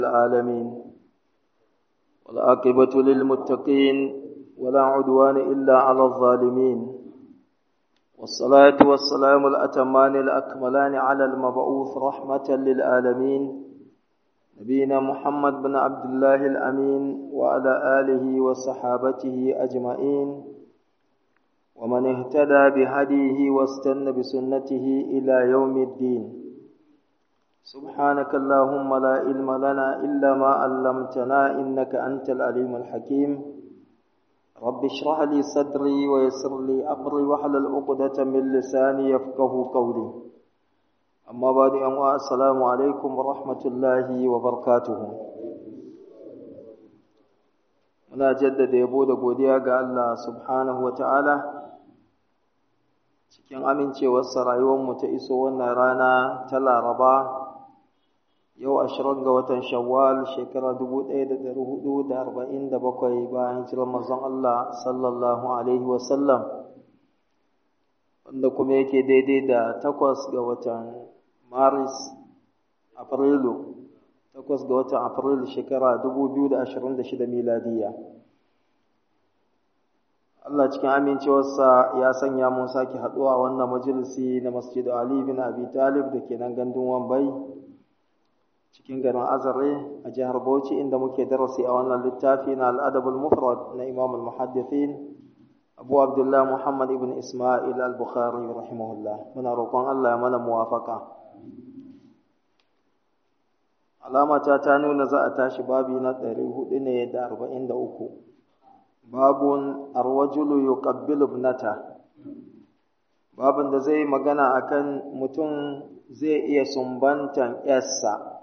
العالمين والعاقبة للمتقين ولا عدوان إلا على الظالمين والصلاة والسلام الأتمان الأكملان على المبعوث رحمة للعالمين نبينا محمد بن عبد الله الأمين وعلى آله وصحابته أجمعين ومن اهتدى بهديه واستنى بسنته إلى يوم الدين سبحانك اللهم لا علم لنا إلا ما علمتنا إنك أنت العليم الحكيم رب اشرح لي صدري ويسر لي أمري واحلل عقدة من لساني يفقهوا قولي أما بعد السلام عليكم ورحمة الله وبركاته muna jaddada yabo da godiya ga Allah subhanahu wataala cikin amincewarsa rayuwarmu ta iso wannan rana ta Laraba yau 20 ga watan Shawwal shekara 1447 bayan hijirar manzon Allah sallallahu alaihi wasallam wanda kuma yake daidai da 8 ga watan Maris Afrilu 8 ga watan Afrilu shekara 2026 miladiya Allah cikin amincewarsa ya sanya mun sake haduwa wannan majalisi na Masjid Ali bin Abi Talib da ke nan gandun Wambai cikin garin Azare a jihar Bauchi inda muke darasi a wannan littafi na Al-Adab al-Mufrad na Imam al-Muhaddithin Abu Abdullah Muhammad ibn Isma'il al-Bukhari rahimahullah muna roƙon Allah ya mana muwafaqa alama ta nuna za a tashi babi na 443 babun arwajulu yuqabbilu ibnata babun da zai magana akan mutum zai iya sumbantan yarsa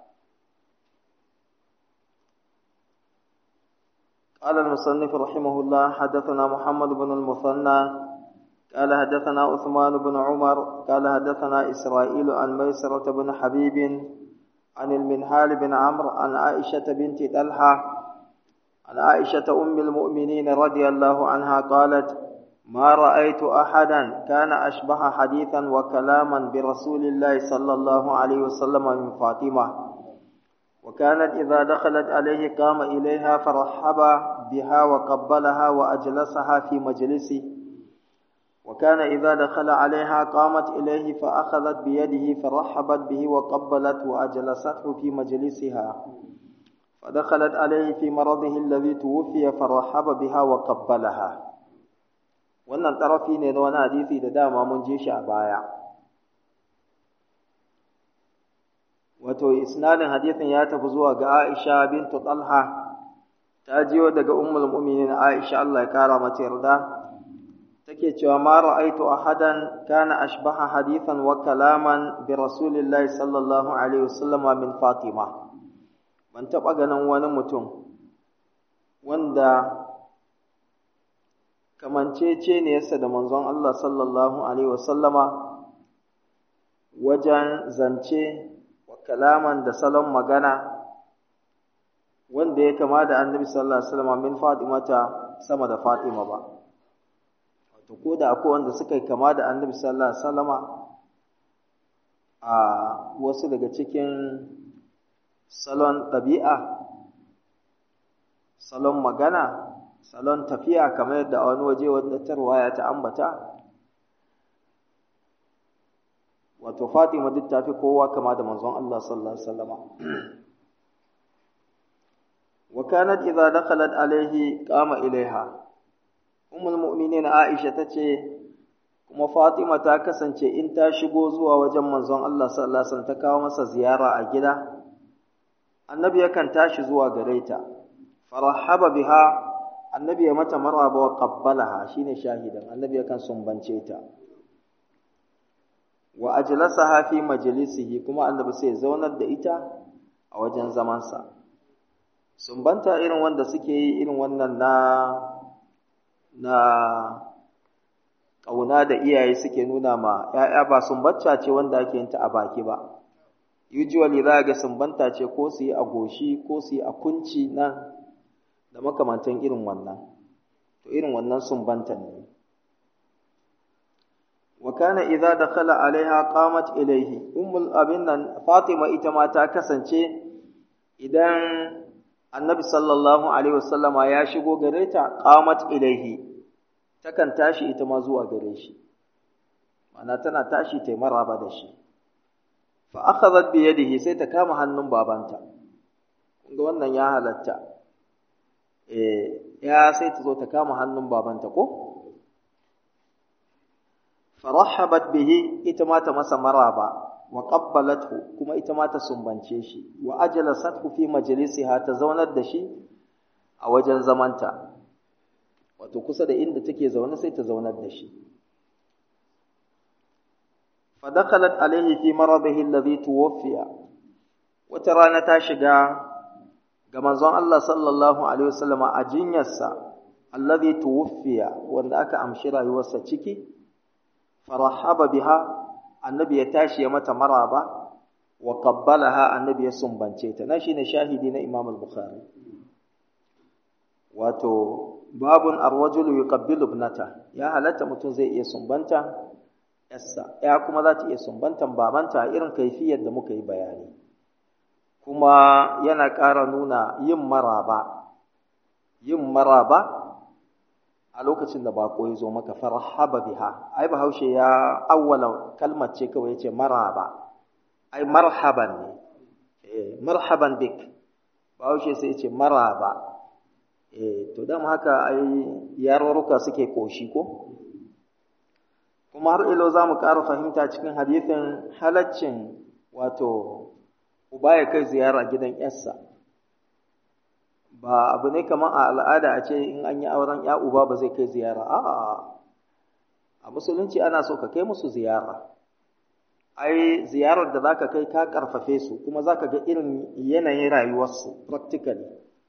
قال المصنف رحمه الله حدثنا محمد بن المثنى قال حدثنا عثمان بن عمر قال حدثنا إسرائيل عن ميسرة بن حبيب عن المنهال بن عمرو عن عائشة بنت طلحة عن عائشة أم المؤمنين رضي الله عنها قالت ما رأيت أحدا كان أشبه حديثا وكلاما برسول الله صلى الله عليه وسلم من فاطمة وكانت إذا دخلت عليه قام إليها فرحب بها وقبلها وأجلسها في مجلسه وكان إذا دخل عليها قامت إليه فأخذت بيده فرحبت به وقبلت وأجلسته في مجلسها فدخلت عليه في مرضه الذي توفي فرحب بها وقبلها wannan tarafi ne na wani hadisi da dama mun je shi a baya wato isnadin hadisin ya tafi zuwa ga Aisha bintu Talha ta jiyo daga ummul mu'minin Aisha Allah ya kara mata yarda take cewa ma ra'aitu ahadan kana ashbaha hadithan wa kalaman bi rasulillahi sallallahu alaihi wasallam min Fatima ban taba ganin wani mutum wanda kamancece ne yasa da manzon Allah sallallahu alaihi wasallama wajen zance wa kalaman da salon magana wanda ya kama da annabi sallallahu alaihi wasallam min Fatimata sama da Fatima ba to ko da akwai wanda suka yi kama da annabi sallallahu alaihi wasallama a wasu daga cikin salon ɗabi'a salon magana salon tafiya kamar yadda a wani waje wanda tarwaya ta ambata wato Fatima duk tafi kowa kama da manzon Allah sallallahu alaihi wasallama wa kanat idza dakhalat alaihi qama ilaiha ummul mu'minin Aisha tace kuma Fatima ta kasance in ta shigo zuwa wajen manzon Allah sallallahu alaihi wasallam ta kawo masa ziyara a gida annabi yakan tashi zuwa gare ta farahaba biha annabi ya mata marhaba wa qabbalaha shine shahidan annabi yakan sumbance ta wa ajlasaha fi majlisihi kuma annabi sai zaunar da ita a wajen zaman sa sumbanta irin wanda suke yi irin wannan na kauna da iyaye suke nuna ma ƴaƴa ba sumbacca ce wanda ake yin ta a baki ba usually za ga sumbanta ce ko su yi a goshi ko su yi a kunci nan da makamantan irin wannan to irin wannan sumbantan ne wa kana idza dakhala alaiha qamat ilayhi ummul abinnan Fatima ita ma ta kasance idan annabi sallallahu alaihi wasallama ya shigo gare ta qamat ilaihi takan tashi ita ma zuwa gare shi, ma'ana tana tashi ta maraba da shi. Fa akhadhat bi yadihi, sai ta kama hannun babanta. Kunga wannan ya halatta, ya sai ta zo ta kama hannun babanta ko? Farahabat bihi, ita ma ta masa maraba, wa qabbalathu, kuma ita ma ta sumbance shi, wa ajlasathu fi majlisiha, ta zaunar da shi a wajen zamanta, wato kusa da inda take zaune sai ta zaunar da shi. Fa dakhalat alayhi fi maradihi alladhi tuwaffiya, wata rana ta shiga ga manzon Allah sallallahu alaihi wasallama a jinyarsa alladhi tuwaffiya, wanda aka amshi rayuwarsa ciki. Farahaba biha, annabi ya tashi ya mata maraba, wa qabbalaha, annabi ya sumbance ta. Na shine shahidi na Imam al-Bukhari. Wato babun ar-rajulu yuqabbilu ibnata, ya halatta mutum zai iya sumbanta yarsa, ya kuma za ta iya sumbantan babanta a irin kaifiyar da muka yi bayani. Kuma yana ƙara nuna yin maraba a lokacin da bako ya zo maka. Farhaba biha, ai bahaushe ya awwala kalmar ce kawai yace maraba, ai marhaban ne, marhaban bik, bahaushe sai yace maraba. To dan haka ai yarurruka suke koshi ko. Kuma har ilo zamu ƙara fahimta cikin hadisin halaccin wato uba ya kai ziyara gidan yarsa. Ba abu ne kamar a al'ada a ce in an yi auren ya uba ba zai kai ziyara. A musulunci ana so ka kai musu ziyara. Ai ziyarar da zaka kai ka karfafe su, kuma zaka ga irin yanayin rayuwarsu practically.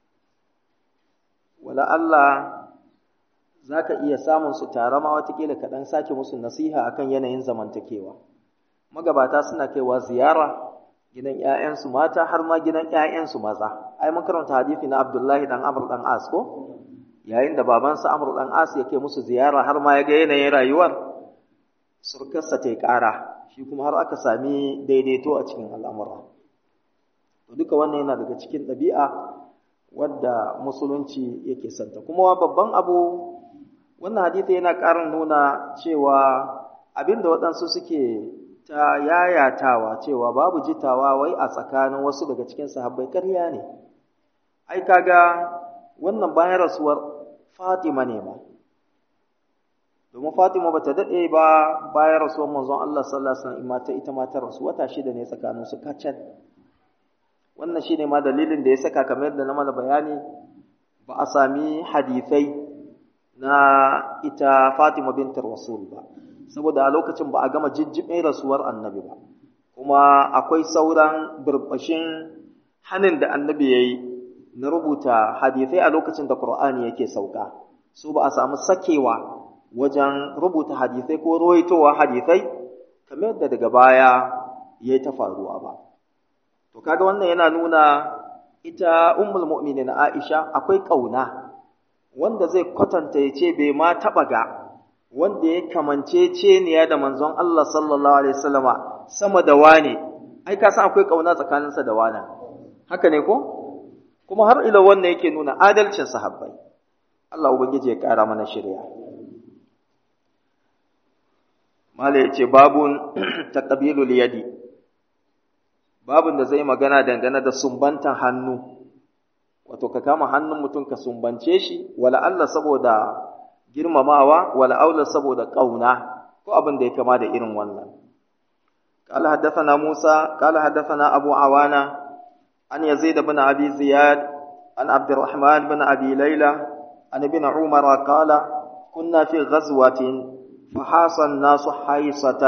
Wala Allah zaka iya samun su tare ma watakila ka dan sake musu nasiha akan yanayin zamantakewa. Magabata suna kaiwa ziyara gidan ƴaƴansu mata har ma gidan ƴaƴansu maza. Ai mun karanta hadisi na Abdullahi dan Amr dan As ko, yayin da babansa Amr dan As yake musu ziyara har ma ya ga yanayin rayuwar surkarsa ta ƙara, shi kuma har aka sami daidaito a cikin al'amura. To duka wannan yana daga cikin ɗabi'a wadda musulunci yake santa. Kuma babban abu, wannan hadisi yana ƙara nuna cewa abinda waɗansu suke ta yayatawa cewa babu jitawa wai a tsakanin wasu daga cikin sahabbai, ƙarya ne. Ai kaga wannan bayan rasuwar Fatima ne ma, domin Fatima bata daɗe ba bayan rasuwar manzon Allah sallallahu alaihi wasallam, ita ma ta rasu, wata 6 ne tsakanin su kacal. Wannan shine ma dalilin da ya saka, kamar yadda na mana bayani, ba a sami hadisai na ita Fatima bintar Rasul ba, saboda a lokacin ba a gama jijjibin rasuwar annabi ba, kuma akwai sauran burbushin hanin da annabi ya yi na rubuta hadisai a lokacin da Qur'ani yake sauka. Su ba a samu sakewa wajen rubuta hadisai ko ruwaitowa hadisai kamar yadda daga baya ya yi ta faruwa ba. To kaga wannan yana nuna ita ummul mu'minin Aisha akwai ƙauna, wanda zai kwatanta ya ce bai ma taɓa ga wanda ya kamance ceniya da manzon Allah sallallahu alaihi wasallama sama da wane. Ai ka san akwai kauna tsakaninsa da wane, haka ne ko? Kuma har ila wannan yake nuna adalcin sahabbai. Allah ubangiji ya kara mana shirya. Mala yace babun taqbilul yadi, babun da zai magana dangane da sumbantan hannu, wato ka kama hannun mutum ka sumbance shi, wala Allah saboda girmamawa, wala aula saboda kauna ko abin da ya kama da irin wannan. قال حدثنا موسى قال حدثنا أبو عوانة عن يزيد بن أبي زياد عن عبد الرحمن بن أبي ليلى عن ابن عمر قال كنا في غزوة فحاص الناس حيصة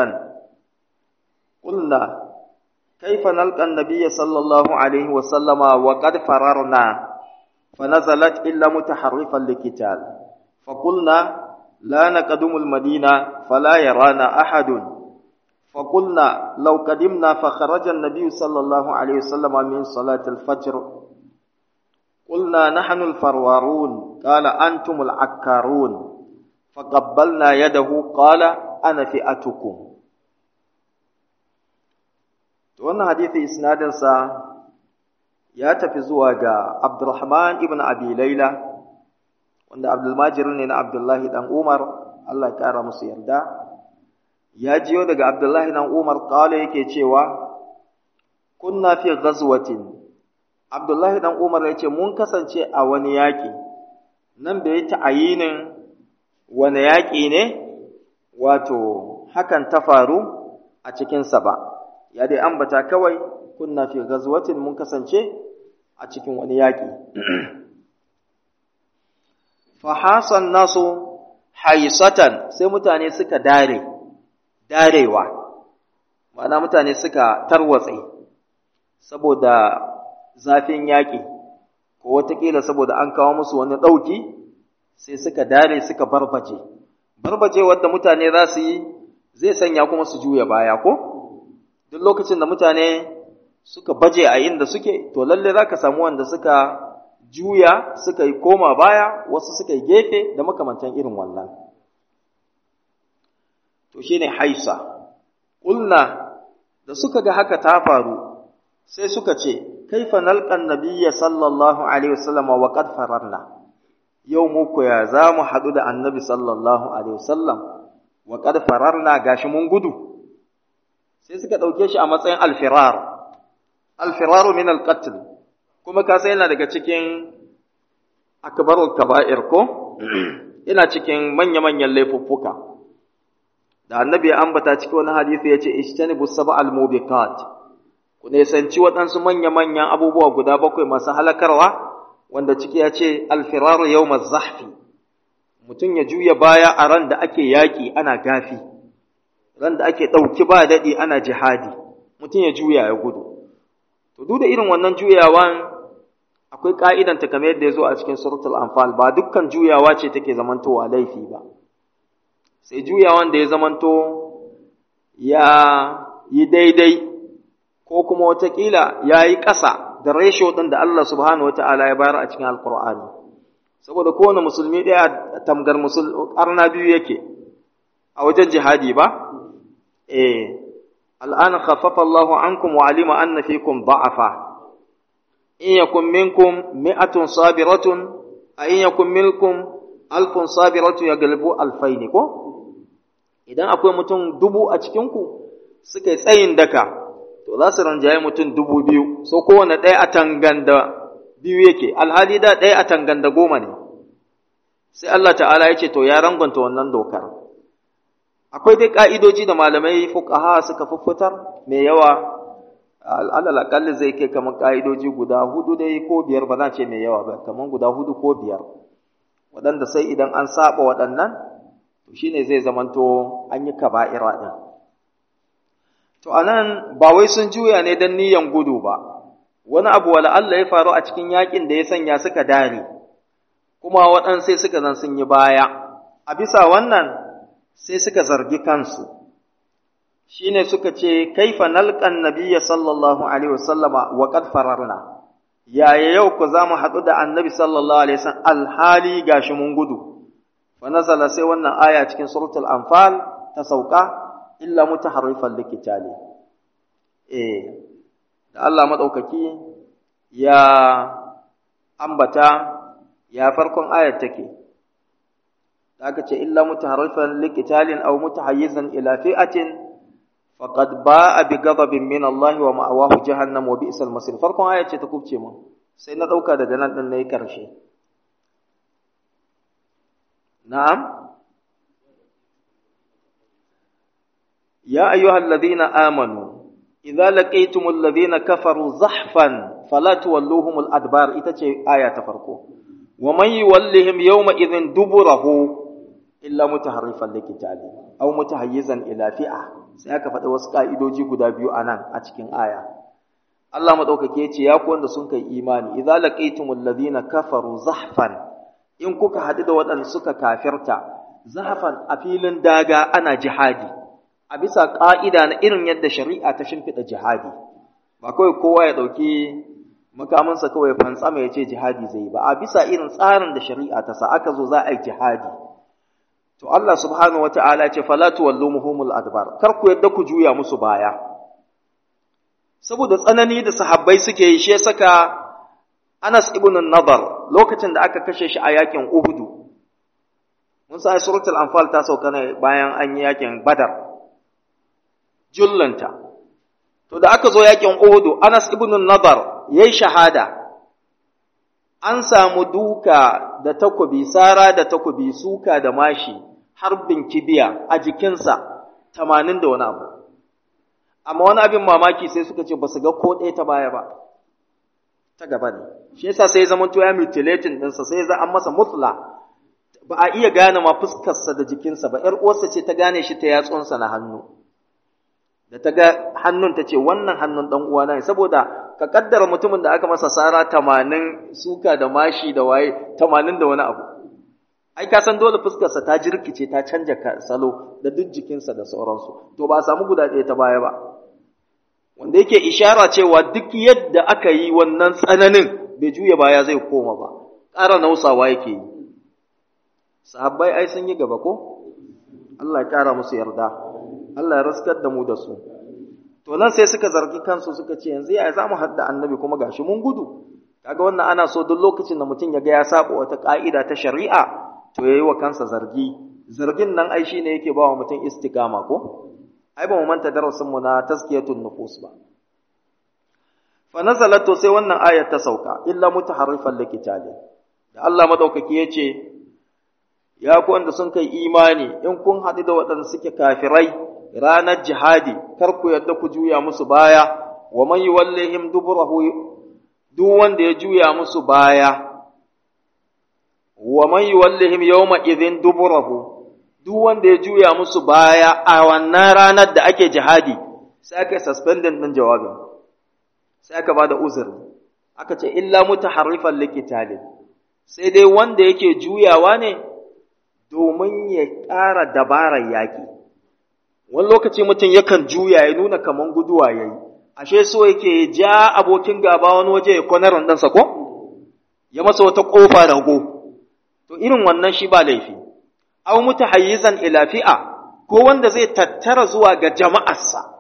قلنا كيف نلقى النبي صلى الله عليه وسلم وقد فررنا فنزلت إلا متحرفا لقتال فقلنا لا نقدم المدينة فلا يرانا أحد فقلنا لو قدمنا فخرج النبي صلى الله عليه وسلم من صلاة الفجر قلنا نحن الفروارون قال أنتم العكارون فقبلنا يده قال أنا فئتكم. wannan hadisi isnadinsa ya tafi zuwa ga Abdurrahman ibn Abi Layla wanda Abdulmajir ne na Abdullahi dan Umar Allah ya kara musu yarda ya jiyo daga Abdullahi dan Umar kala yake cewa kunna fi ghazwatin Abdullahi dan Umar yace mun kasance a wani yaki nan bai ta'ayinin wani yaki ne wato hakan ta faru a cikin sa ba ya dai ambata kawai kunna fi ghazwatin mun kasance a cikin wani yaki fa hasan nasu haisatan sai mutane suka darewa ma'ana mutane suka tarwatse saboda zafin yaƙi ko wataƙila saboda an kawo musu wani ɗauki sai suka dare suka barbaje wadda mutane za su yi zai sanya kuma su juya baya ko duk lokacin da mutane suka baje a inda suke to lalle za ka samu wanda suka juya suka yi koma baya wasu suka yi gefe da makamantan irin wannan to shine haisa ƙulna da suka ga haka ta faru sai suka ce kaifa nalqan nabiyya sallallahu alaihi wasallam wa qad fararna yau mu ko ya zamu hadu da annabi sallallahu alaihi wasallam wa qad fararna gashi mun gudu sai suka dauke shi a matsayin alfirar min alqatl kuma ka sai yana daga cikin akbarul kaba'ir ko ina cikin manya-manyan laifuffuka da annabi ya ambata cikin wani hadisi yace ijtanibu sab'al mubiqat ku nisanci waɗansu manya-manyan abubuwa guda 7 masu halakarwa wanda ciki ya ce alfiraru yawmaz zahfi mutum ya juya baya a ran da ake yaƙi ana gafi ran da ake ɗauki ba daɗi ana jihadi mutum ya juya ya gudu to duk da irin wannan juyawan akwai ƙa'idanta kamar yadda ya zo a cikin suratul anfal ba dukkan juyawa ce take zamantowa laifi ba sai juyawan da ya zamanto ya yi daidai ko kuma watakila ya yi ƙasa da ratio ɗin da Allah subhanahu wa ta'ala ya bayar a cikin alƙur'ani saboda kowane musulmi ɗaya tamgar arna biyu yake a wajen jihadi ba al'ana khaffafa Allahu ankum wa alima anna fikum da'afa in yakun minkum mi'atun sabiratun a in yakun minkum alfun sabiratu yaglibu alfaini ko idan akwai mutum 1000 a cikin ku suka yi tsayin daka to za su ranjaye mutum 2000 so kowane ɗaya a tanganda biyu yake alhali da ɗaya a tanganda 10 ne sai Allah ta'ala ya ce to ya rangwanta wannan dokar akwai dai ka'idoji da malamai fuqaha suka fuffutar mai yawa alal akalli zai kai kamar ka'idoji guda 4 dai ko 5 ba za ce mai yawa ba kamar guda 4 ko 5 waɗanda sai idan an saba waɗannan to shine zai zamanto an yi kaba'ira din to anan ba wai sun juya ne dan niyan gudu ba wani abu wala Allah ya faru a cikin yakin da ya sanya suka dare kuma waɗansu sai suka zan sun yi baya a bisa wannan sai suka zargi kansu shine suka ce kaifa nalqan nabiyya sallallahu alaihi wasallama wa qad fararna yaya yau ku zamu haɗu da annabi sallallahu alaihi wasallam alhali gashi mun gudu fa nazala sai wannan aya cikin suratul anfal ta sauka illa mutaharrifan likitali da Allah madaukaki ya ambata ya farkon ayar take da aka ce illa mutaharrifan likitalin aw mutahayyizan ila fi'atin faqad ba'a bi ghadabin min Allah wa ma'awahu jahannam wa bi'sal masir farkon ayar ce ta kubce mu sai na dauka daga nan din nayi karshe na'am يا أيها الذين آمنوا إذا لقيتم الذين كفروا زحفا فلا تولوهم الأدبار إتتي آية تفرقوا ومن يولهم يومئذ دبره إلا متحرفا لقتال أو متحيزا إلى فئة سيأك فتوسكا إدوجي قدابيو أنا أتكين آية الله مدوك كيتي يقول لسنك إيماني إذا لقيتم الذين كفروا زحفا إن كوك حدد ودن سكا كافرتا زحفا أفيل داغا أنا جهادي a bisa ƙa'ida na irin yadda shari'a ta shimfiɗa jihadi, ba kawai kowa ya ɗauki makamansa kawai fantsama ya ce jihadi zai ba, a bisa irin tsarin da shari'a ta sa aka zo za a yi jihadi. To Allah subhanahu wa ta'ala ce, Falatu wallo muhumul adbar, kar ku yadda ku juya musu baya. Saboda tsanani da sahabbai suke yi, shi saka Anas ibn Nadar lokacin da aka kashe shi a yakin Uhud, mun sa suratul Anfal ta sauka ne bayan an yi yakin Badar, jullanta. To da aka zo yakin Uhud, Anas ibn Nadar yayi shahada. An samu duka da takobi, sara da takobi, suka da mashi, harbin kibiya a jikinsa 80 da wani abu. Amma wani abin mamaki sai suka ce ba su ga ko ɗaya ta baya ba, ta gaba ne. Shi yasa sai ya zama to ya mutilating ɗinsa, sai ya an masa mutla, ba a iya gane ma fuskarsa da jikinsa ba. ‘Yar uwarsa ce ta gane shi ta yatsunsa na hannu, da ta ga hannun ta ce wannan hannun ɗan uwana ne, saboda ka kaddara mutumin da aka masa sara 80 suka da mashi da waye 80 da wani abu. Ai ka san dole fuskarsa ta jirkice, ta canja salo da duk jikinsa da sauransu. To ba a samu guda ɗaya ta baya ba, wanda yake ishara cewa duk yadda aka yi wannan tsananin bai juya baya zai koma ba, ƙara nausawa yake yi. Sahabbai ai sun yi gaba ko? Allah ya ƙara musu yarda, Allah ya raskar da mu da su. To nan sai suka zargi kansu suka ce yanzu ya za mu hadda annabi kuma gashi mun gudu. Kaga wannan ana so duk lokacin da mutum ya ga ya saba wata ka'ida ta shari'a to yayi wa kansa zargi. Zargin nan ai shine yake ba wa mutum istiqama ko? Ai ba mu manta darasin mu na tazkiyatun nufus ba. Fa nazalat to sai wannan ayat ta sauka illa mutaharrifan likitali. Da Allah madaukaki yace ya ku wanda sun kai imani in kun haɗu da waɗanda suke kafirai ranar jihadi kar ku yadda ku juya musu baya, wa man yuwallihim duburahu, duk wanda ya juya musu baya, wa man yuwallihim yawma idhin duburahu, duk wanda ya juya musu baya a wannan ranar da ake jihadi, sai aka suspended din jawabin, sai aka bada uzuri, aka ce illa mutaharrifan liqitalin, sai dai wanda yake juyawa ne domin ya ƙara dabarar yaƙi. Wani lokaci mutum yakan juya ya nuna kaman guduwa ya yi, ashe so yake ja abokin gaba wani waje ya kwanarin ɗansa ko? Ya masa wata ƙofa rago. To irin wannan shi ba laifi. Aw mutahayyizan ila fi'a, ko wanda zai tattara zuwa ga jama'arsa.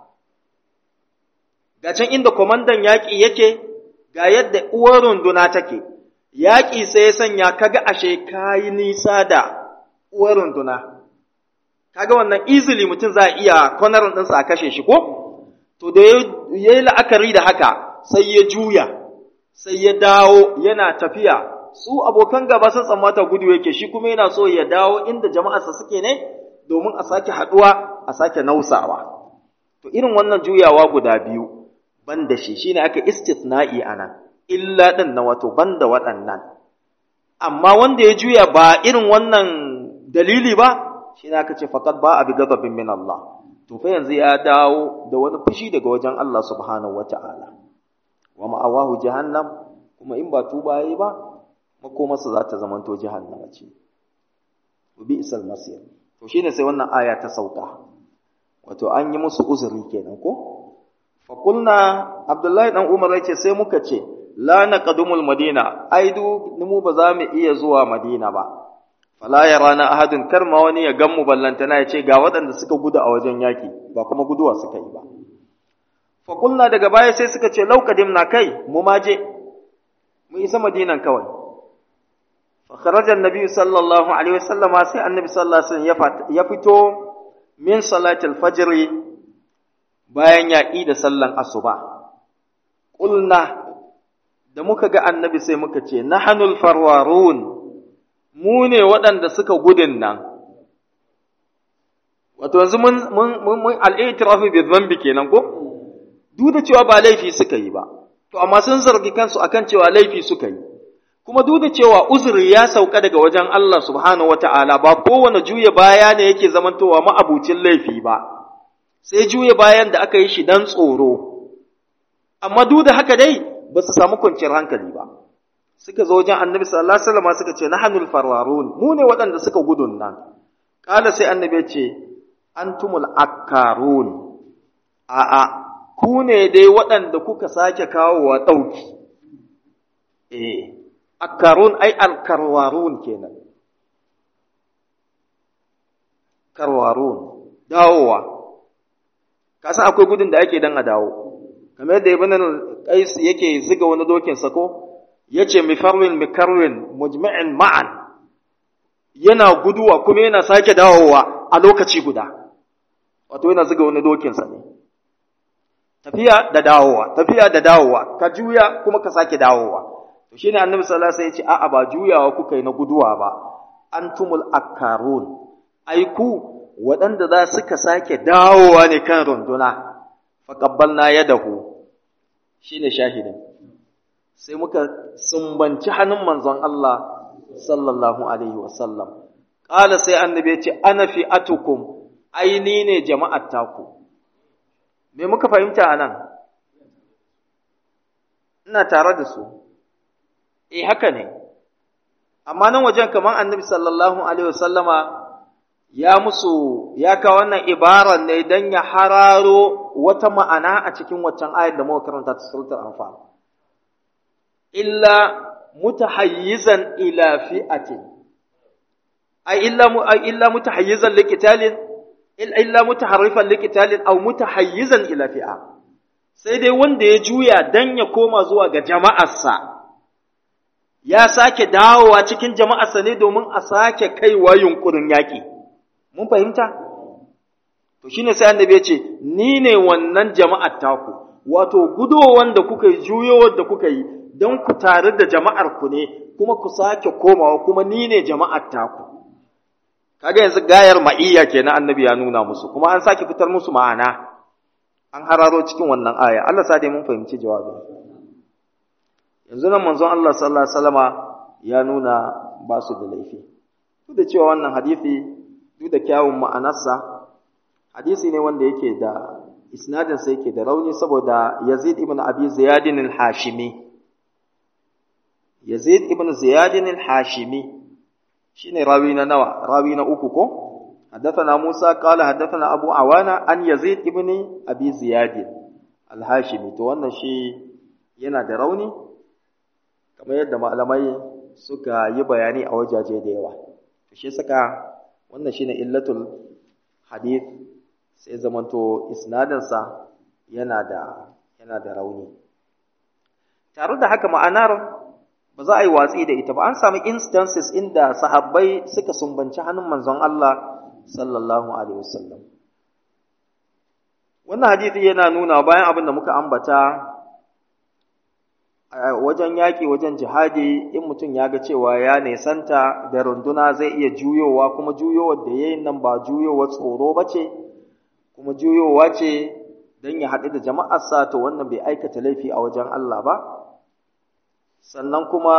Ga can inda kwamandan yaƙi yake, ga yadda uwar runduna take, yaƙi sai ya sanya kaga ashe kayi nisa da uwar runduna. Kaga wannan easily mutum za a iya kwanarin ɗinsa a kashe shi ko? To da ya yi la'akari da haka sai ya juya, sai ya dawo yana tafiya, su abokan gaba sun tsammata gudu yake, shi kuma yana so ya dawo inda jama'arsa suke ne domin a sake haɗuwa, a sake nausawa. To irin wannan juyawa guda biyu ban da shi shine aka istithna'i anan, illa ɗin na wato ban da waɗannan. Amma wanda ya juya ba irin wannan dalili ba, shi ne aka ce faqad ba'a bi ghadabin min Allah, to fa yanzu ya dawo da wani fushi daga wajen Allah subhanahu wata'ala. Wa ma'awahu jahannam, kuma in ba tuba yayi ba makomarsa za ta zamanto jahannama ce. Wa bi'sal masir. To shine sai wannan aya ta sauka, wato an yi musu uzuri kenan ko? Fa qulna, Abdullahi dan Umar yace sai muka ce la naqdumul madina, ai mu ba za mu iya zuwa Madina ba. Fala ya rana ahadin, kar ma wani ya gan mu ballantana ya ce ga waɗanda suka gudu a wajen yaƙi, ba kuma guduwa suka yi ba. Fa kulna daga baya sai suka ce laukadim na kai mu maje mu isa Madinan kawai. Fa kharaja annabi sallallahu alaihi wasallama, sai annabi sallallahu alaihi wasallam ya fito min salatil fajr bayan yaƙi da sallan asuba. Qulna, da muka ga annabi sai muka ce nahanul farwarun, mu ne waɗanda suka gudun nan. Wato yanzu mun al'itirafi bi dhanbi kenan ko? Duk da cewa ba laifi suka yi ba, to amma sun zargi kansu akan cewa laifi suka yi. Kuma duk da cewa uzuri ya sauka daga wajen Allah subhanahu wata'ala, ba kowane juya baya ne yake zamantowa ma'abucin laifi ba, sai juya bayan da aka yi shi dan tsoro. Amma duk da haka dai ba su samu kwanciyar hankali ba. Suka zo wajen annabi sallallahu alaihi wasallam suka ce nahanul farwarun, mu ne waɗanda suka gudun nan. Kala sai annabi ya ce antumul akkarun, a'a ku ne dai waɗanda kuka sake kawo wa ɗauki. Akkarun ai alkarwarun kenan, karwarun dawowa. Ka san akwai gudun da ake dan a dawo, kamar yadda ibn al-Qais yake ziga wani dokin sa ko yace mifarwin mikarwin mujma'in ma'an, yana guduwa kuma yana sake dawowa a lokaci guda, wato yana zuga wani dokinsa ne, tafiya da dawowa, ka juya kuma ka sake dawowa. To shine annabi sallallahu alaihi wasallam ya ce a'a ba juyawa kuka yi na guduwa ba, antumul akkarun, ai ku waɗanda za suka sake dawowa ne kan runduna, faqabbalna yadahu, shine shahidin, sai muka sumbanci hannun manzon Allah sallallahu alaihi wasallam. Qala sai annabi ya ce ana fi'atukum, ai ni ne jama'ar taku. Me muka fahimta anan? Ina tare da su. Haka ne. Amma nan wajen kaman annabi sallallahu alaihi wasallama ya kawo wannan ibarar ne don ya hararo wata ma'ana a cikin waccan ayar da muka karanta ta suratul Anfal. Illa mutahayyizan ila fi'atin. Illa mutahayyizan liqitalin, illa mutaharrifan liqitalin aw mutahayyizan ila fi'a. Sai dai wanda ya juya dan ya koma zuwa ga jama'arsa, ya sake dawowa cikin jama'arsa ne domin a sake kaiwa yunkurin yaƙi. Mun fahimta? To shine sai annabi ya ce, ni ne wannan jama'ar taku, wato gudowar da kuka yi, juyowar da kuka yi, don ku tare da jama'ar ku ne, kuma ku sake komawa, kuma ni ne jama'ar taku. Kaga yanzu gayar ma'iyya kenan annabi ya nuna musu, kuma an sake fitar musu ma'ana, an hararo cikin wannan aya. Allah sa dai mun fahimci jawabin. Yanzu nan manzon Allah sallallahu alaihi wasallama ya nuna ba su da laifi. Duk da cewa wannan hadisi duk da kyawun ma'anarsa, hadisi ne wanda yake da isnadinsa yake da rauni saboda Yazid ibn Abi Ziyad al-Hashimi. Yazid ibn Ziyad al-Hashimi shine rawi na nawa? Rawi na uku ko? حدثنا موسى قال حدثنا أبو عوانة عن يزيد ابن أبي زياد الهاشمي. to wannan shi yana da rauni kamar yadda malamai suka yi bayani a wajaje da yawa. Shi saka wannan shine illatul hadith, sai zamanto isnadinsa yana da rauni. Tare da haka ma'anar ba za a yi watsi da ita ba. An samu instances inda sahabbai suka sumbanci hannun manzon Allah sallallahu alaihi wasallam. Wannan hadisi yana nuna bayan abin da muka ambata wajen yaƙi, wajen jihadi, in mutum ya ga cewa ya nesanta da runduna zai iya juyowa, kuma juyowar da yayin nan ba juyowar tsoro ba ce, kuma juyowa ce don ya haɗu da jama'arsa, to wannan bai aikata laifi a wajen Allah ba. Sannan kuma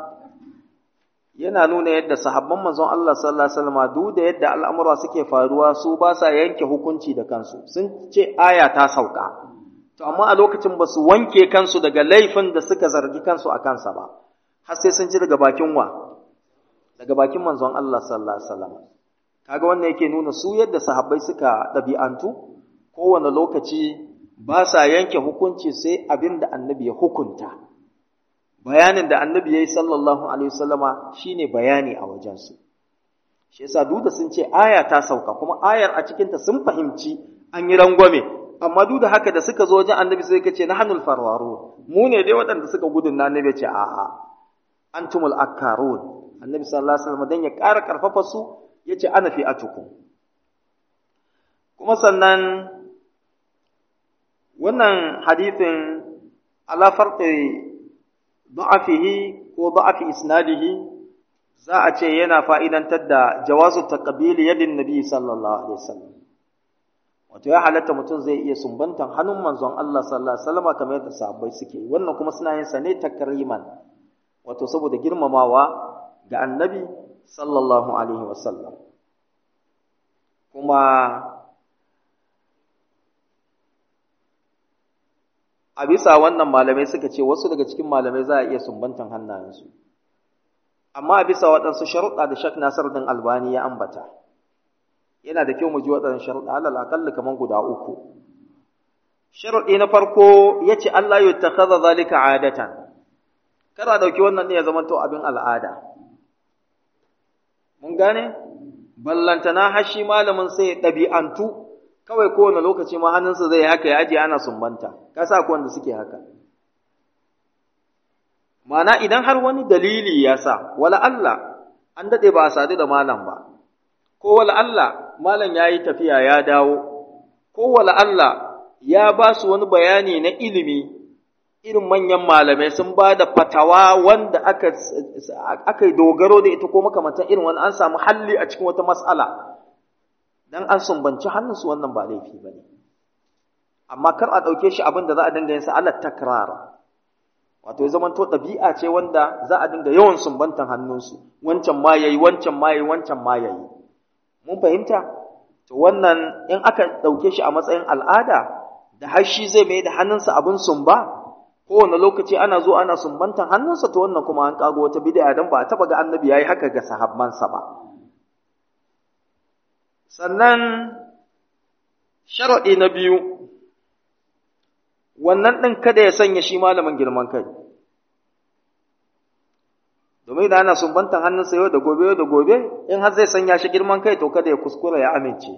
yana nuna yadda sahabban manzon Allah sallallahu alaihi wasallam duk da yadda al'amura suke faruwa, su ba sa yanke hukunci da kansu. Sun ce aya ta sauka, to amma a lokacin ba su wanke kansu daga laifin da suka zargi kansu a kansa ba, har sai sun ji daga bakin wa? Daga bakin manzon Allah sallallahu alaihi wasallam. Kaga wannan yake nuna su yadda sahabbai suka ɗabi'antu, kowane lokaci ba sa yanke hukunci sai abin da annabi ya hukunta. Bayanin da annabi ya yi sallallahu alaihi wasallama shine bayani a wajensu. Shi yasa duk da sun ce aya ta sauka, kuma ayar a cikinta sun fahimci an yi rangwame, amma duk da haka da suka zo wajen annabi sai ka ce nahnul farwarun, mu ne dai waɗanda suka gudun na annabi ya ce a'a antumul akkarun. Annabi sallallahu alaihi wasallam dan ya ƙara karfafa su yace ana fi atukum. Kuma sannan wannan hadisin ala farqi da'afihi ko da'afi isnadihi za a ce yana fa'idantar da jawazu taqbili yadin nabi sallallahu alaihi wasallam. Wato ya halatta mutum zai iya sumbantan hannun manzon Allah sallallahu alaihi wasallam kamar yadda sahabbai suke. Wannan kuma suna yin sa ne takriman, wato saboda girmamawa ga annabi sallallahu alaihi wasallam. Kuma a bisa wannan malamai suka ce wasu daga cikin malamai za a iya sumbantan hannayensu, amma a bisa waɗansu sharuɗa da Sheikh Nasiruddin Albani ya ambata. Yana da kyau mu ji waɗannan sharuɗa, alal aƙalli kaman guda uku. Sharuɗi na farko ya ce Allah ya takhadha zalika adatan, kada ɗauki wannan ne ya zama to abin al'ada. Mun gane? Ballantana har shi malamin sai ya ɗabi'antu kawai kowane lokaci ma hannunsa zai haka ya ajiye ana sumbanta, ka sa ku wanda suke haka. Ma'ana idan har wani dalili ya sa, wala Allah an daɗe ba a sadu da malam ba, ko wala Allah malam ya yi tafiya ya dawo, ko wala Allah ya ba su wani bayani na ilimi, irin manyan malamai sun ba da fatawa wanda aka yi dogaro da ita ko makamantan irin wani an samu halli a cikin wata matsala, dan an sumbanci hannunsu wannan ba laifi ba ne. Amma kar a ɗauke shi abin da za a dinga yin sa ala takrar. Wato ya zamanto ɗabi'a ce wanda za a dinga yawan sumbantan hannunsu, wancan ma yayi, wancan ma yayi, wancan ma yayi. Mun fahimta? To wannan in aka ɗauke shi a matsayin al'ada, da har shi zai mai da hannunsa abin sumba, kowane lokaci ana zo ana sumbantan hannunsa, to wannan kuma an kago wata bid'a dan ba a taɓa ga annabi yayi haka ga sahabbansa ba. Sannan sharaɗi na biyu, wannan ɗin kada ya sanya shi malamin girman kai. Domin da ana sumbantan hannunsa yau da gobe, in har zai sanya shi girman kai, to kada ya kuskura ya amince.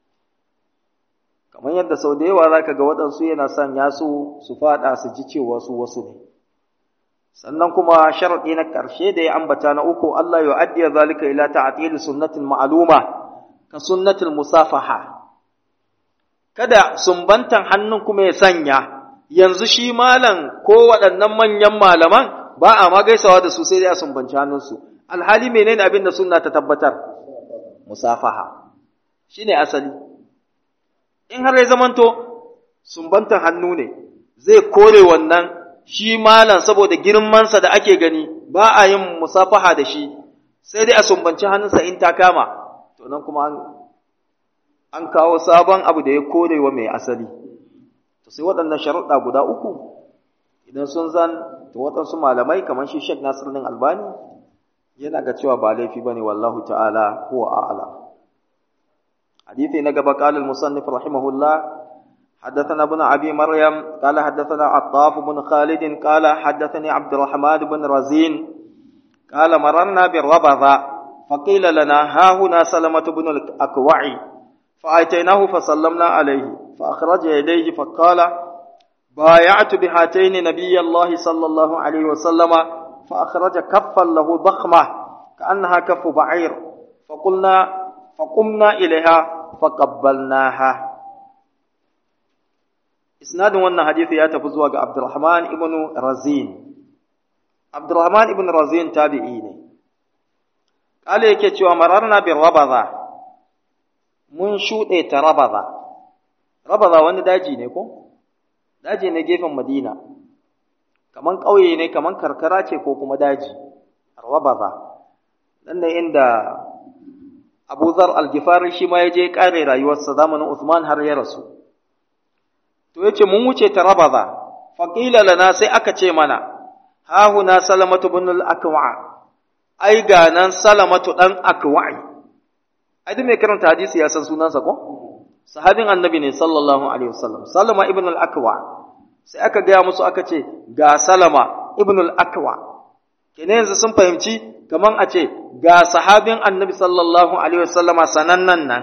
Kamar yadda sau da yawa za ka ga waɗansu yana sanya su faɗa su ji cewa su wasu ne. Sannan kuma sharaɗi na ƙarshe da ya ambata na uku, Allah ya addiya zalika ila ta'til sunnatin ma'luma ka sunnatul musafaha. Kada sumbantan hannun kuma ya sanya yanzu shi malam ko waɗannan manyan malaman ba a ma gaisawa da su sai dai a sumbanci hannunsu. Alhali menene abin da sunna ta tabbatar? Musafaha. Shine asali. In har ya zamanto sumbantan hannu ne, zai kore wannan shi malam saboda girmansa da ake gani ba a yin musafaha da shi, sai dai a sumbanci hannunsa in ta kama, to nan kuma an kawo sabon abu da ya kore wa mai asali. To sai waɗannan sharuɗa guda uku idan sun zan, to waɗansu malamai kamar shi Sheikh Nasiruddin Albani yana ga cewa ba laifi bane, wallahu ta'ala huwa a'lam. حديث نقب قال المصنف رحمه الله حدثنا ابن أبي مريم قال حدثنا عطاف بن خالد قال حدثني عبد الرحمن بن رزين قال مررنا بالربذة فقيل لنا ها هنا سلمة بن الأكوع فأتيناه فسلمنا عليه فأخرج يديه فقال بايعت بهاتين نبي الله صلى الله عليه وسلم فأخرج كفا له ضخمة كأنها كف بعير فقمنا إليها فقبلناها. إسناد wannan hadisi ya tafi zuwa ga Abdurrahman ibn Razin. Abdurrahman ibn Razin tabi'i ne. Kale yake cewa mararna bi Rabaza. Mun shuɗe ta Rabaza. Rabaza wani daji ne ko? Daji ne gefen Madina. Kaman ƙauye ne, kaman karkara ce ko kuma daji. Rabaza. Dan ne inda Abu Zar al-Ghifari shi ma ya je kare rayuwarsa zamanin Uthman har ya rasu. To yace mun wuce ta Rabaza, fa qila lana sai aka ce mana, ha huna Salamatu ibn al-Akwa. Ai ga nan Salamatu dan Akwa. Ai duk mai karanta hadisi ya san sunansa ko? Sahabin Annabi ne sallallahu alaihi wasallam. Salama ibn al-Akwa. Sai aka gaya musu aka ce ga Salama ibn al-Akwa. Kenan yanzu sun fahimci kaman a ce ga sahabin Annabi sallallahu alaihi wasallama sanannan nan.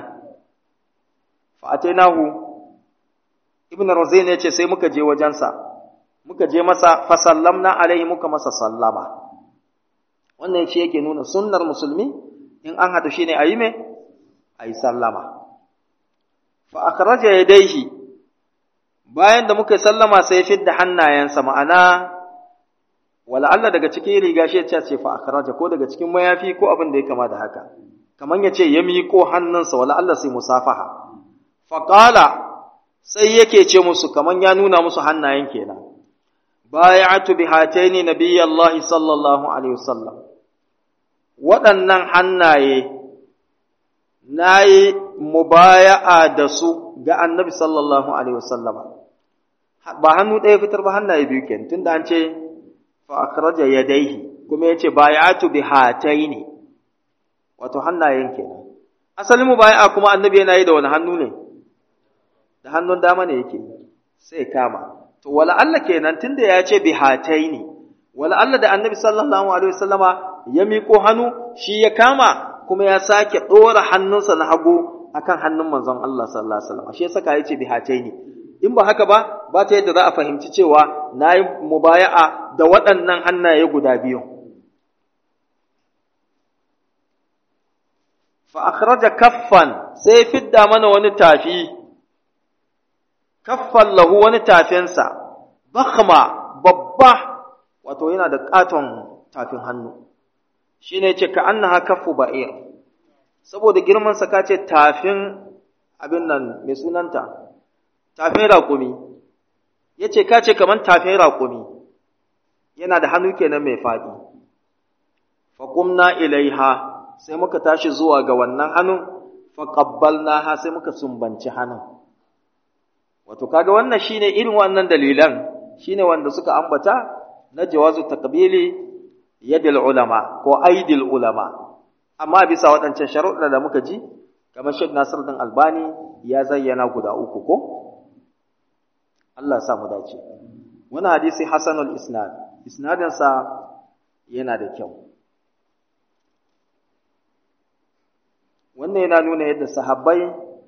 Fa atainahu Ibn Razain yace sai muka je wajensa. Muka je masa fa sallamna alaihi muka masa sallama. Wannan yace yake nuna sunnar musulmi in an hadu shine ayi me? Ayi sallama. Fa akhraja yadayhi. Bayan da muka sallama sai ya fidda hannayensa, ma'ana wala Allah daga cikin riga shi ya ce fa akhraja, ko daga cikin mayafi ko abin da ya kama da haka, kaman yace ya miƙo hannunsa, wala Allah sai musafaha. Fa qala, sai yake ce musu kaman ya nuna musu hannayen kenan, bai'atu bihataini nabiyallahi sallallahu alaihi wasallam. Waɗannan hannaye nayi mubaya'a da su ga Annabi sallallahu alaihi wasallam. Ba hannu ɗaya fitar ba, hannaye biyu kenan, tunda an ce fa akhraja yadayhi, kuma yace bai'atu bihataini, wato hannayen kenan. Asalin mubaya'a kuma Annabi yana yi da wani hannu ne? Da hannun dama ne yake, sai kama. To wala Allah kenan tunda ya ce bihataini, wala Allah da Annabi sallallahu alaihi wasallama ya miƙo hannu shi ya kama, kuma ya sake ɗora hannunsa na hagu akan hannun manzon Allah sallallahu alaihi wasallam. Shi ya saka yace bihataini. in ba haka ba ba ta yadda za a fahimci cewa na yi mubaya'a da waɗannan hannaye guda biyu. Fa akhraja kaffan sai fidda mana wani tafi, kaffan lahu wani tafinsa, bakhma babba, wato yana da ƙaton tafin hannu, shi ne ce ka annaha kaffu ba'ir, saboda girmansa ka ce tafin abin nan mai sunanta, tafin raƙumi, ya ce ka ce kamar tafin raƙumi, yana da hannu kenan mai faɗi. Faƙumna ilaiha, sai muka tashi zuwa ga wannan hannun, faƙabbalnaha sai muka sumbanci hannun. Wato, kaga wannan shine irin wannan dalilan, shine wanda suka ambata na jawazu takbili yadil ulama ko aidil ulama. Amma bisa waɗancan sharuɗa da muka ji, kamar Sheikh Nasiruddin Albani ya zayyana guda uku ko? Allah sa mu dace. Wani hadisi hasanul isnad, isnadinsa yana da kyau. Wannan yana nuna yadda sahabbai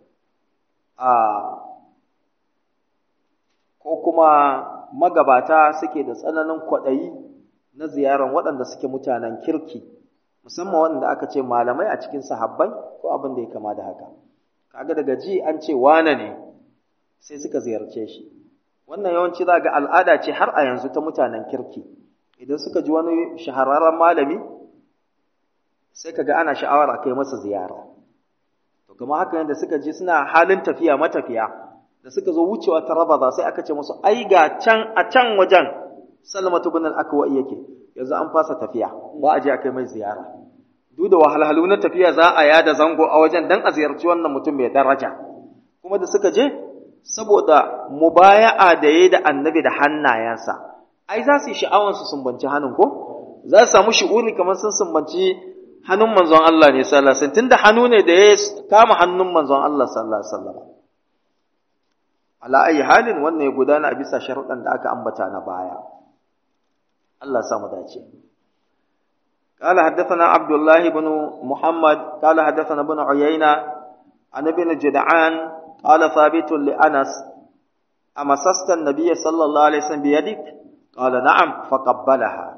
ko kuma magabata suke da tsananin kwaɗayi na ziyarar waɗanda suke mutanen kirki, musamman waɗanda aka ce malamai a cikin sahabbai ko abin da ya kama da haka. Kaga daga ji an ce wane ne sai suka ziyarce shi. Wannan yawanci za ga al'ada ce har a yanzu ta mutanen kirki. Idan suka ji wani shahararren malami sai kaga ana sha'awar a kai masa ziyara. To kuma haka yadda suka ji suna halin tafiya matafiya, da suka zo wucewa ta Rabaza sai aka ce musu ai ga can a can wajen Salamatu bin al-Akwa yake, yanzu an fasa tafiya ba a je a kai mai ziyara. Duk da wahalhalu na tafiya za a yada zango a wajen dan a ziyarci wannan mutum mai daraja. Kuma da suka je saboda mubaya'a da yayi da Annabi da hannayensa, ai za su yi sha'awar su sumbanci hannun ko? Za su samu shi'uri kamar sun sumbanci hannun manzon Allah ne sallallahu alaihi wasallam, tunda hannu ne da ya kama hannun manzon Allah sallallahu alaihi wasallam. Ala ayi halin wannan ya gudana a bisa sharuɗan da aka ambata na baya. Allah ya samu dace. قال حدثنا عبد الله بن محمد قال حدثنا ابن عيينة عن ابن جدعان قال ثابت لأنس أمسست النبي صلى الله عليه وسلم بيدك قال نعم فقبلها.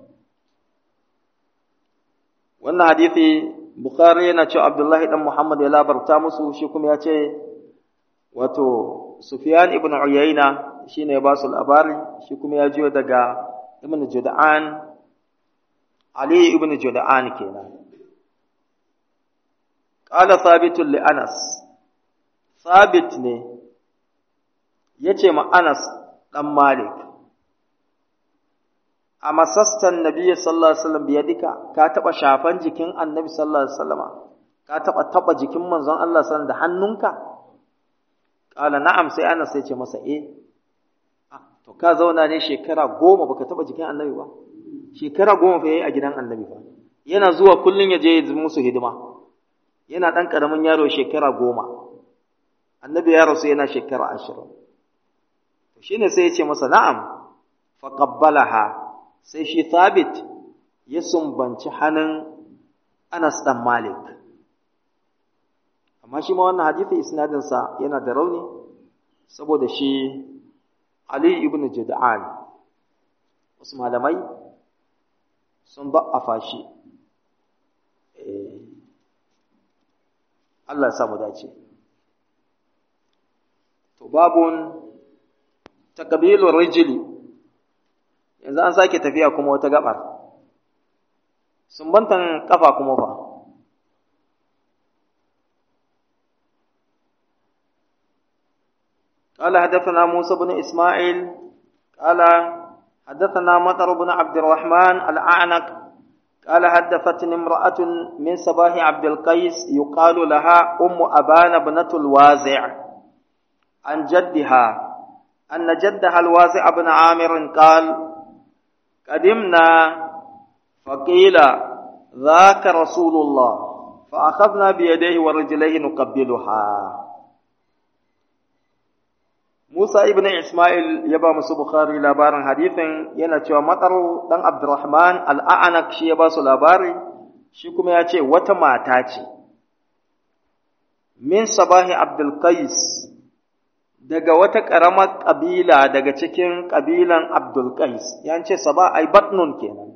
wannan hadisi Bukhari yana cewa Abdullahi dan Muhammad ya labarta musu, shi kuma ya ce wato Sufyan ibn Uyayna shine ya ba su labari, shi kuma ya jiyo daga Ibn Jud'an, Ali ibn Jud'an kenan. Qala Thabit li Anas, Thabit ne yace ma Anas dan Malik, a masastan Nabi sallallahu alaihi wasallam biyadika, ka taba shafan jikin Annabi sallallahu alaihi wasallam, ka taba jikin manzon Allah sallallahu da hannunka? Qala na'am, sai Anas sai ce masa to ka zauna ne shekara 10 baka taba jikin Annabi ba? Shekara 10 fa yayi a gidan Annabi fa, yana zuwa kullun ya je ya musu hidima, yana dan karamin yaro shekara 10, Annabi ya rasu yana shekara 20. To shine sai ya ce masa na'am, fa qabbalaha, sai shi Thabit ya sumbanci hannun Anas dan Malik. Amma shi ma wannan hadisi isnadinsa yana da rauni, saboda shi Ali ibn Jud'an wasu malamai sun ba'afa shi. Allah ya samu dace. To babun taqbilur rijli, yanzu an sake tafiya kuma wata gabar, sumbantan kafa kuma fa. قال حدثنا موسى بن إسماعيل قال حدثنا مطر بن عبد الرحمن الأعنق قال حدثتني امرأة من صباح عبد القيس يقال لها أم أبان بنة الوازع عن جدها أن جدها الوازع بن عامر قال قدمنا فقيل ذاك رسول الله فأخذنا بيديه ورجليه نقبلها. Musa ibn Ismail ya ba musu Bukhari labarin hadithin, yana cewa Mataru dan Abdurrahman al-A'anak shi ya ba su labari, shi kuma ya ce wata mata ce min sabahi Abdul Qais, daga wata ƙaramar ƙabila daga cikin ƙabilan Abdul Qais, yan ce Saba ai batnun kenan.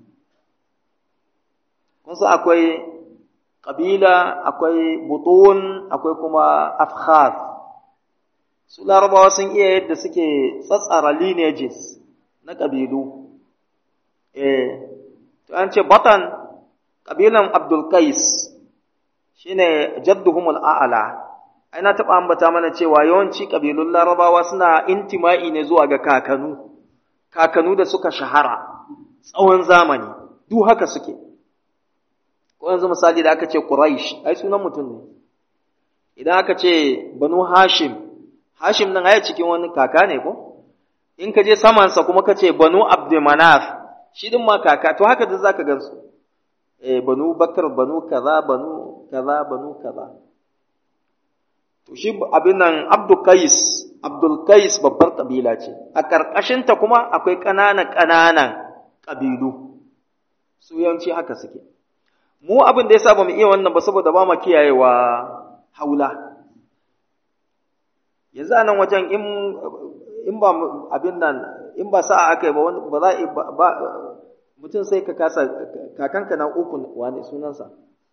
Kun san akwai ƙabila, akwai butun, akwai kuma afkhaz. Su Larabawa sun iya yadda suke tsatsara lineages na ƙabilu. To an ce batan ƙabilan Abdul Qais shine jadduhumul a'la. Ai na taɓa ambata mana cewa yawanci ƙabilun Larabawa suna intima'i ne zuwa ga kakanu da suka shahara tsawon zamani, duk haka suke. Ko yanzu misali da aka ce Quraish, ai sunan mutum ne. Idan aka ce Banu Hashim, Hashim nan ai cikin wani kaka ne ko? In ka je samansa kuma ka ce Banu Abdulmanaf, shi din ma kaka, to haka duk zaka gansu. Banu Bakar, Banu kaza, Banu kaza, Banu kaza. To shi abin nan Abdul Qais babbar kabila ce, a ƙarƙashinta kuma akwai ƙananan ƙabilu, su yawanci haka suke. Mu abin da ya sa ba mu iya wannan ba saboda ba mu kiyayewa haula. Yanzu a nan wajen in ba abin nan, in ba sa'a aka yi ba za ba mutum sai ka kasa kakanka na uku wani sunansa.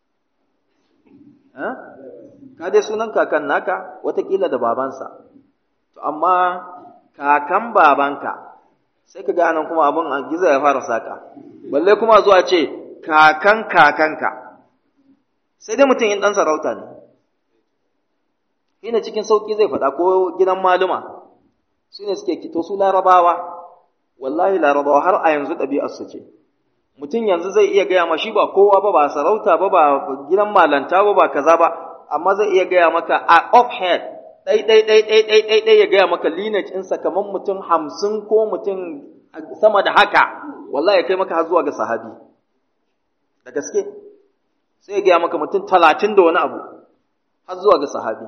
Ka dai sunan kakan naka watakila da babansa, to amma kakan babanka sai ka ga anan kuma abin a gizo ya fara saka, balle kuma zuwa ce kakan kakanka, sai dai mutum in ɗan sarauta ne, ina cikin sauƙi zai faɗa, ko gidan maluma su ne suke kito. Su Larabawa, wallahi Larabawa har a yanzu ɗabi'arsu ce. Mutum yanzu zai iya gaya ma shi ba kowa ba sarauta ba gidan malanta ba kaza ba, amma zai iya gaya maka a offhead ɗai ya gaya maka lineage ɗinsa kamar mutum 50 ko mutum sama da haka, wallahi ya kai maka har zuwa ga sahabi. Da gaske sai ya gaya maka mutum 30 da wani abu har zuwa ga sahabi.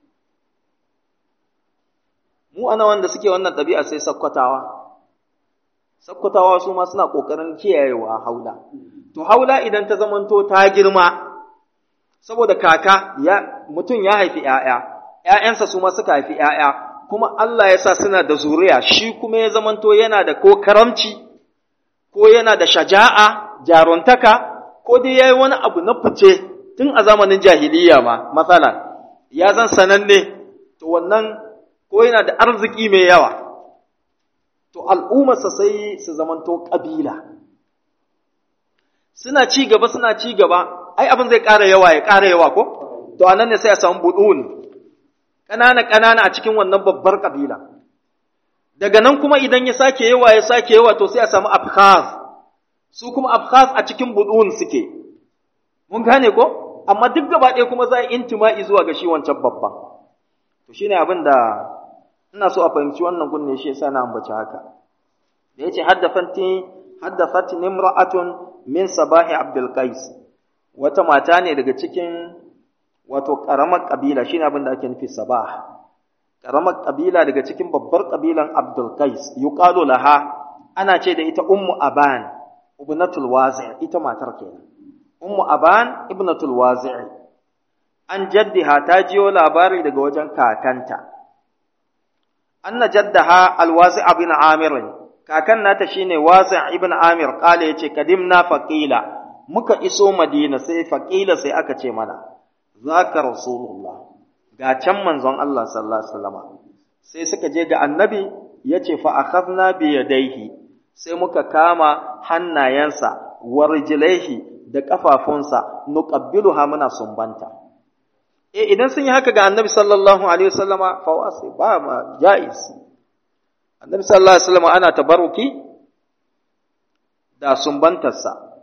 Mu ana wanda suke wannan ɗabi'a sai Sakkwatawa su ma suna ƙoƙarin kiyayewa haula. To haula idan ta zamanto ta girma, saboda kaka mutum ya haifi ‘ya'yansa su ma suka haifi ‘ya'ya, kuma Allah ya sa suna da zuriya, shi kuma ya zamanto yana da ko karamci, ko yana da shaja'a, jaruntaka, ko dai ya yi wani abu na fice tun a zamanin jahiliya ma, matsala, ya zan sananne, to wannan ko yana da arziki mai yawa. To al'ummarsa sai su zamanto ƙabila. Suna ci gaba, ai abin zai ƙara yawa ko? To anan ne sai a samu buɗun, ƙanana a cikin wannan babbar ƙabila. Daga nan kuma idan ya sake yawa to sai a samu abkhaz. Su kuma abkhaz a cikin buɗun suke. Mun gane ko? Amma duk gaba ɗaya kuma za a intima'i zuwa ga shi wancan babban. To shine abin da ina so a fahimci wannan gunne shi yasa na ambaci haka. Da yace haddathat nimra'atun min sabahi Abdul Qais. Wata mata ne daga cikin wato karamar kabila, shine abin da ake nufi sabah. Karamar kabila daga cikin babbar kabilan Abdul Qais, yuqalu laha, ana ce da ita Ummu Aban ibnatul Wazi', ita matar kenan. Ummu Aban ibnatul Wazi'. An jaddiha, ta jiyo labari daga wajen kakanta. Anna jaddaha al-Wazi' ibn Amir, kakan nata shine Wazi' ibn Amir, kale yace kadimna faqila, muka iso Madina sai faqila sai aka ce mana zaka Rasulullah, ga can manzon Allah sallallahu alaihi wasallam. Sai suka je ga annabi, yace fa akhadna bi yadayhi, sai muka kama hannayensa, wa rijlaihi da kafafunsa, nuqabbiluha muna sumbanta. Idan sun yi haka ga annabi sallallahu alaihi wasallama fa wasi ba ma jaiz. Annabi sallallahu alaihi wasallama ana tabarruki da sumbantarsa.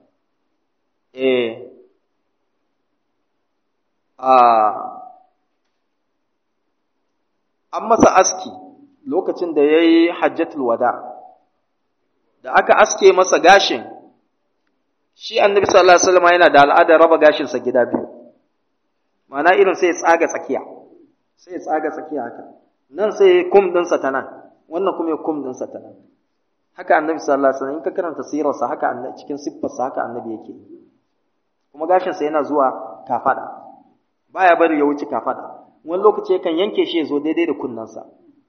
An masa aski lokacin da yayi hajjatul wada, da aka aske masa gashin, shi annabi sallallahu alaihi wasallama yana da al'adar raba gashinsa gida biyu. Ma'ana irin sai ya tsaga tsakiya haka, nan sai kum ɗinsa ta nan, wannan kuma kum ɗinsa ta nan. Haka annabi sallallahu alaihi wasallam, in ka karanta sirarsa haka annabi, cikin siffarsa haka annabi yake. Kuma gashinsa yana zuwa kafada, baya bari ya wuce kafada. wani lokaci yakan yanke shi ya zo daidai da kunnensa.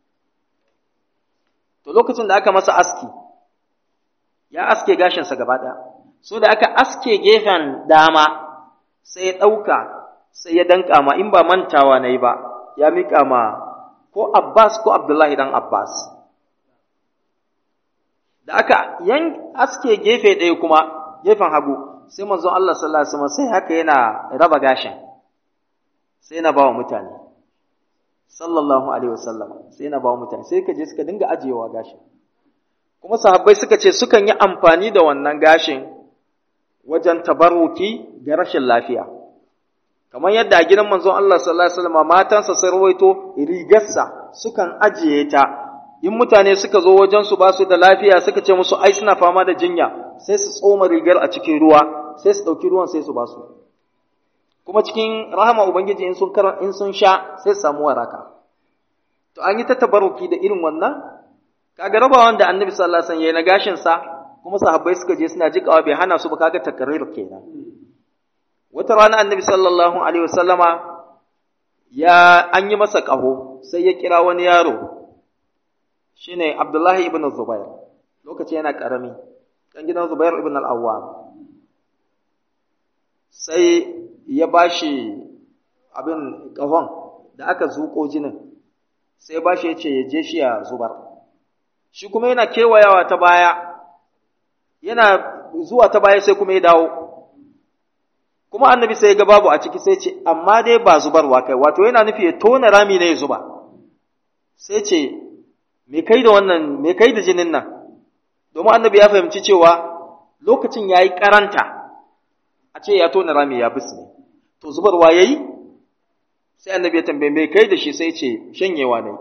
To lokacin da aka masa aski, ya aske gashinsa gaba ɗaya, so da aka aske gefen dama sai ya ɗauka sai ya danƙa ma, in ba mantawa na yi ba, ya miƙa ma ko Abbas ko Abdullahi dan Abbas. Da aka aske gefe ɗaya kuma, gefen hagu, sai manzon Allah sallallahu alaihi wasallam sai haka yana raba gashin, sai yana ba wa mutane. Sallallahu alaihi wasallam sai yana ba wa mutane, sai ka je suka dinga ajiyewa gashin. Kuma sahabbai suka ce sukan yi amfani da wannan gashin wajen tabarruki ga rashin lafiya. Kamar yadda a gidan manzon Allah sallallahu alaihi wasallam matansa sai rawaito rigarsa sukan ajiye ta, in mutane suka zo wajen su ba su da lafiya suka ce musu ai suna fama da jinya, sai su tsoma rigar a cikin ruwa, sai su ɗauki ruwan sai su ba su. Kuma cikin rahama Ubangiji in sun sha sai su samu waraka. To an yi ta tabarruki da irin wannan, kaga rabawan da Annabi sallallahu alaihi wasallam yayi na gashin sa, kuma sahabbai suka je suna jikawa bai hana su ba, kaga takrir kenan. Wata rana Annabi sallallahu alaihi wasallama an yi masa ƙaho, sai ya kira wani yaro shine Abdullahi ibn Zubair, lokaci yana karami, dan gidan Zubair ibn al-Awwam. Sai ya bashi abin ƙahon da aka zuƙo jinin, sai bashi ya ce ya je shi ya zubar. Shi kuma yana kewayawa ta baya, yana zuwa ta baya sai kuma ya dawo. Kuma Annabi sai ya ga babu a ciki, sai ce amma dai ba zubarwa kai, wato yana nufi ya tona rami ne ya zuba. Sai ce me kai da wannan, me kai da jinin nan? Domin Annabi ya fahimci cewa lokacin yayi karanta a ce ya tona rami ya bisne. To zubarwa yayi? Sai Annabi ya tambaye me kai da shi, sai ce shanyewa ne.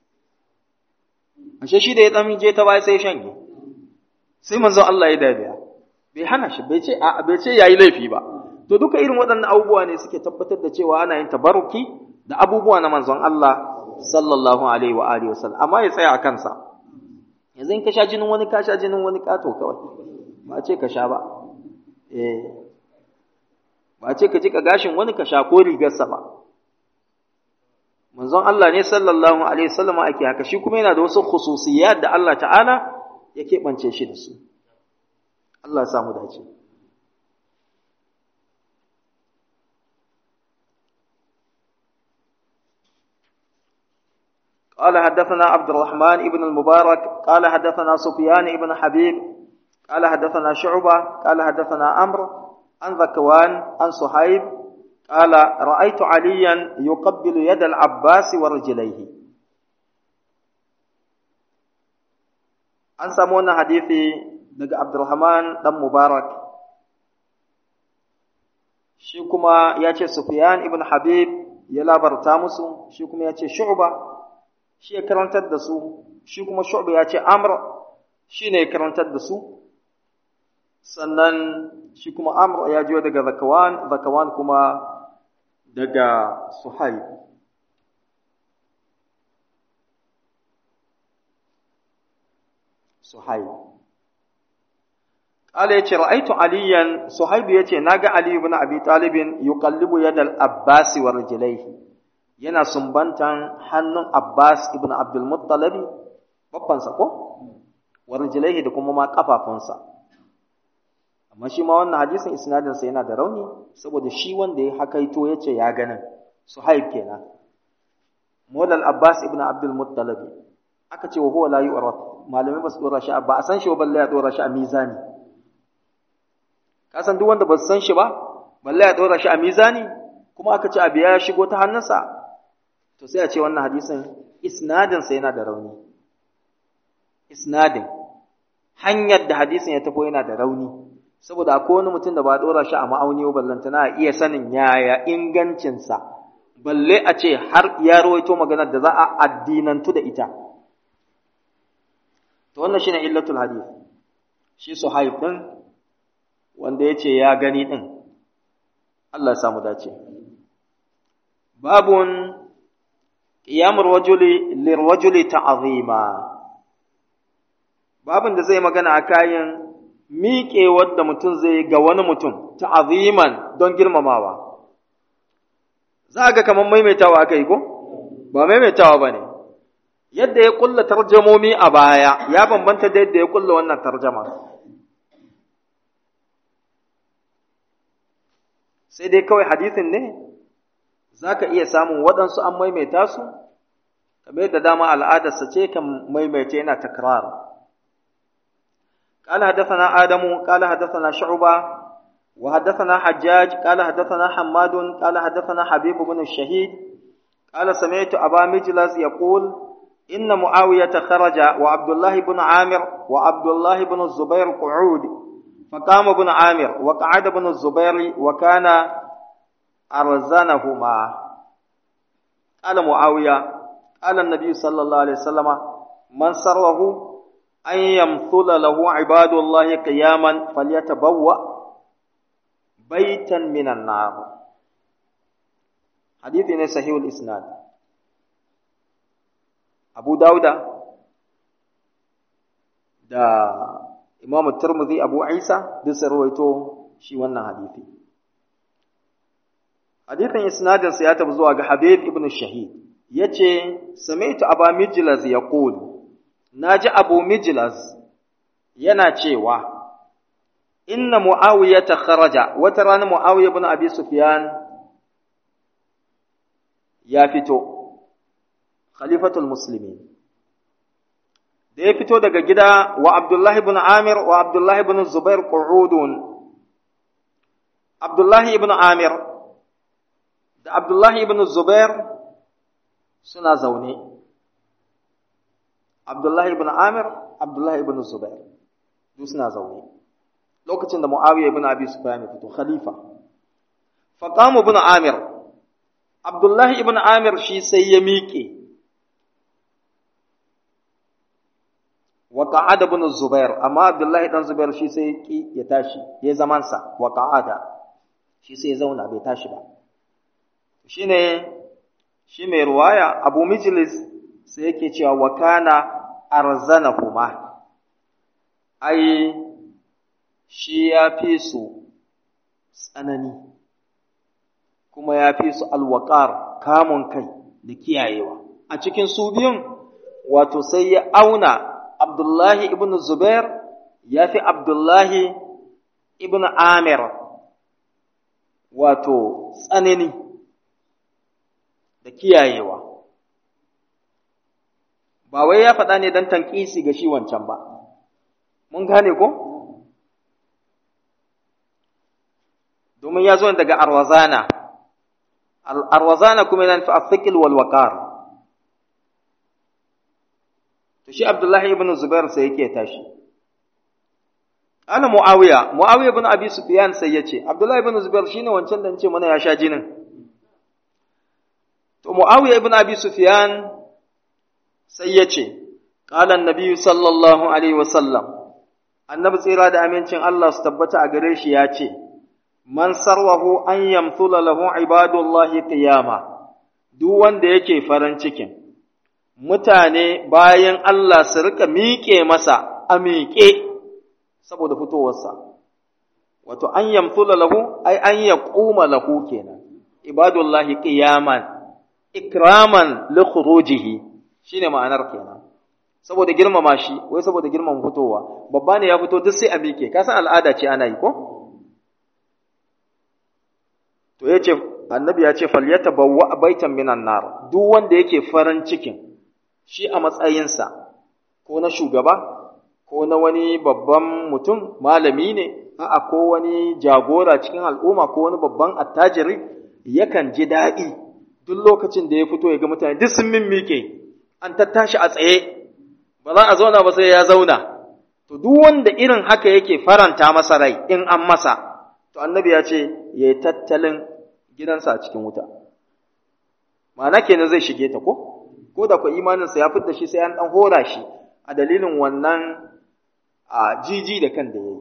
Ashe shi da ya dan je ta baya sai shanye. Sai manzon Allah ya dariya. Bai hana shi, bai ce yayi laifi ba. To duka irin waɗannan abubuwa ne suke tabbatar da cewa ana yin tabarruki da abubuwa na manzon Allah sallallahu alaihi wa alihi wasallam, amma ya tsaya a kansa. Yanzu in ka sha jinin wani, ka sha jinin wani kato kawai, ba ce ka sha ba. Ba ce ka jika gashin wani ka sha ko rigarsa ba. Manzon Allah ne sallallahu alaihi wasallam ake haka, shi kuma yana da wasu khususiyat da Allah ta'ala ya keɓance shi da su. Allah ya samu dace. قال حدثنا عبد الرحمن بن المبارك قال حدثنا سفيان بن حبيب قال حدثنا شعبة قال حدثنا عمرو عن ذكوان عن صهيب قال رأيت عليا يقبل يد العباس ورجليه. an samu wannan hadisi daga Abdurrahman dan Mubarak, shi kuma ya ce Sufyan ibn Habib ya labarta musu, shi kuma ya ce Shu'ba shi ya karantar da su, shi kuma Shu'ba ya ce Amr shi ne ya karantar da su, sannan shi kuma Amr ya jiyo daga Zakawan kuma daga Suhaib. Ƙala ya ce, Ra'aitu Aliyan, Suhaibu ya ce, Na ga Ali ibn Abi Talibin yuqallibu yadal Abbasi wa rijlaihi, yana sumbantan hannun Abbas ibn Abdul Muttalabi, babbansa ko? Wa rijlaihi da kuma ma ƙafafunsa. Amma shi ma wannan hadisin isnadinsa yana da rauni, saboda shi wanda ya hakaito ya ce ya ganin, Suhaib kenan. Maulal Abbas ibn Abdul Muttalabi, aka ce wa huwa la yu'raf, malamai ba su dora shi ba a san shi ba, balle ya dora shi a mizani. Ka san duk wanda ba su san shi ba, balle ya dora shi a mizani, kuma aka ce abu ya shigo ta hannunsa, to sai a ce wannan hadisin isnadin sa yana da rauni. Isnadin hanyar da hadisin ya tafi yana da rauni, saboda akwai wani mutum da ba a dora shi a ma'auni ba, ballantana a iya sanin yaya ingancinsa, balle a ce har ya rawaito maganar da za a addinantu da ita. To wannan shine illatul hadith. Shi Suhaib din wanda yace ya gani din. Allah ya samu dace. Babun qiyamur rajuli lirrajuli ta'zima. Babun da zai magana a kayan miƙewar da mutum zai ga wani mutum ta'ziman don girmamawa. za ga kamar maimaitawa aka yi ko ba maimaitawa ba ne, yadda ya kulla tarjamomi a baya ya bambanta da yadda ya kulla wannan tarjama. Sai dai kawai hadisin ne za ka iya samun waɗansu an maimaita su, kamar yadda dama al'adarsa ce kan maimaita yana takrar. قال حدثنا آدم قال حدثنا شعبة وحدثنا حجاج قال حدثنا حماد قال حدثنا حبيب بن الشهيد قال سمعت أبا مجلس يقول إن معاوية خرج وعبد الله بن عامر وعبد الله بن الزبير قعود فقام ابن عامر وقعد ابن الزبير وكان أرزانهما. قال معاوية قال النبي صلى الله عليه وسلم من سره أن يمثل له عباد الله قياما فليتبوأ بيتا من النار. حديث صحيح الإسناد. أبو داود دا إمام الترمذي أبو عيسى دس رويته شي wannan hadisi. Hadisin isnadin sa ya tabzuwa ga Habib ibn Shahid yace sami'tu Aba Mijlaz yaqul naji Abu Mijlaz yana cewa inna Muawiya kharaja wata rana Muawiya ibn Abi Sufyan ya fito khalifatul muslimin da ya fito daga gida wa Abdullah ibn Amir wa Abdullah ibn Zubair qu'udun. Abdullah ibn Amir da Abdullah ibn Zubair suna zaune. Abdullah ibn Amir, Abdullah ibn Zubair duk suna zaune lokacin da Muawiya ibn Abi Sufyan ya fito khalifa. Faqama ibn Amir, Abdullah ibn Amir shi sai ya miƙe. Wa qa'ada ibn Zubair, amma Abdullah ibn Zubair shi sai ya tashi, ya zaman sa wa qa'ada. Shi sai ya zauna bai tashi ba. Shine shi mai ruwaya Abu Mijlis sai yake cewa wa kana arzanahuma, ai shi ya fi su tsanani kuma ya fi su alwaqar kamun kai da kiyayewa a cikin su biyun. Wato sai ya auna Abdullahi ibn Zubair ya fi Abdullahi ibn Amir wato tsanani da kiyayewa. Ba wai ya faɗa ne don tankisi ga shi wancan ba, mun gane ko? Domin ya zo daga arwazana, arwazana kuma yana nufi afikil wal waqar. To shi Abdullahi ibn Zubair sai yake tashi. Ana Muawiya ibn Abi Sufyan sai ya ce, Abdullahi ibn Zubair shine wancan da ce mana ya sha jinin. To Muawiya ibn Abi Sufyan sai ya ce, ƙalan nabi sallallahu Alaihi wasallam, annabi tsira da amincin Allah su tabbata a gare shi ya ce, man sarwahu an yamthula lahu ibadullahi qiyama, duk wanda yake farin cikin, mutane bayan Allah su rika miƙe masa a miƙe saboda fitowarsa. Wato, an yamthula lahu, ai an yaquma lahu kenan, ibadullahi qiyaman, ikraman li khurujihi. Shi ne ma'anar kenan, saboda girmama shi, wai saboda girmama fitowa, babba ne ya fito duk sai a miƙe, ka san al'ada ce ana yi ko? To ya ce, annabi ya ce, falyata bawwa baitan minan nar, duk wanda yake farin cikin shi a matsayinsa, ko na shugaba, ko na wani babban mutum, malami ne, a'a ko wani jagora cikin al'umma, ko wani babban attajiri, yakan ji daɗi duk lokacin da ya fito ya ga mutane duk sun mimmike. An tattashi a tsaye, ba za a zauna ba sai ya zauna. To, duk wanda irin haka yake faranta masa rai in an masa, to annabi ya ce, ya yi tattalin gidansa a cikin wuta. Ma'ana kenan zai shige ta ko da ku imaninsa ya fidda shi sai an ɗan hora shi a dalilin wannan a jiji da kan da ya yi.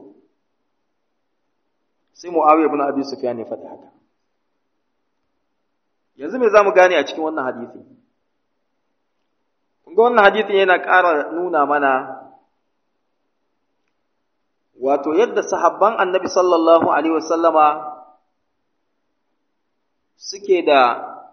Sai Muawiya ibn Abi Sufyan ya faɗi haka. Yanzu me za mu gane a cikin wannan hadisi? Kunga wannan hadisin yana ƙara nuna mana wato yadda sahabban annabi sallallahu alaihi wasallama suke da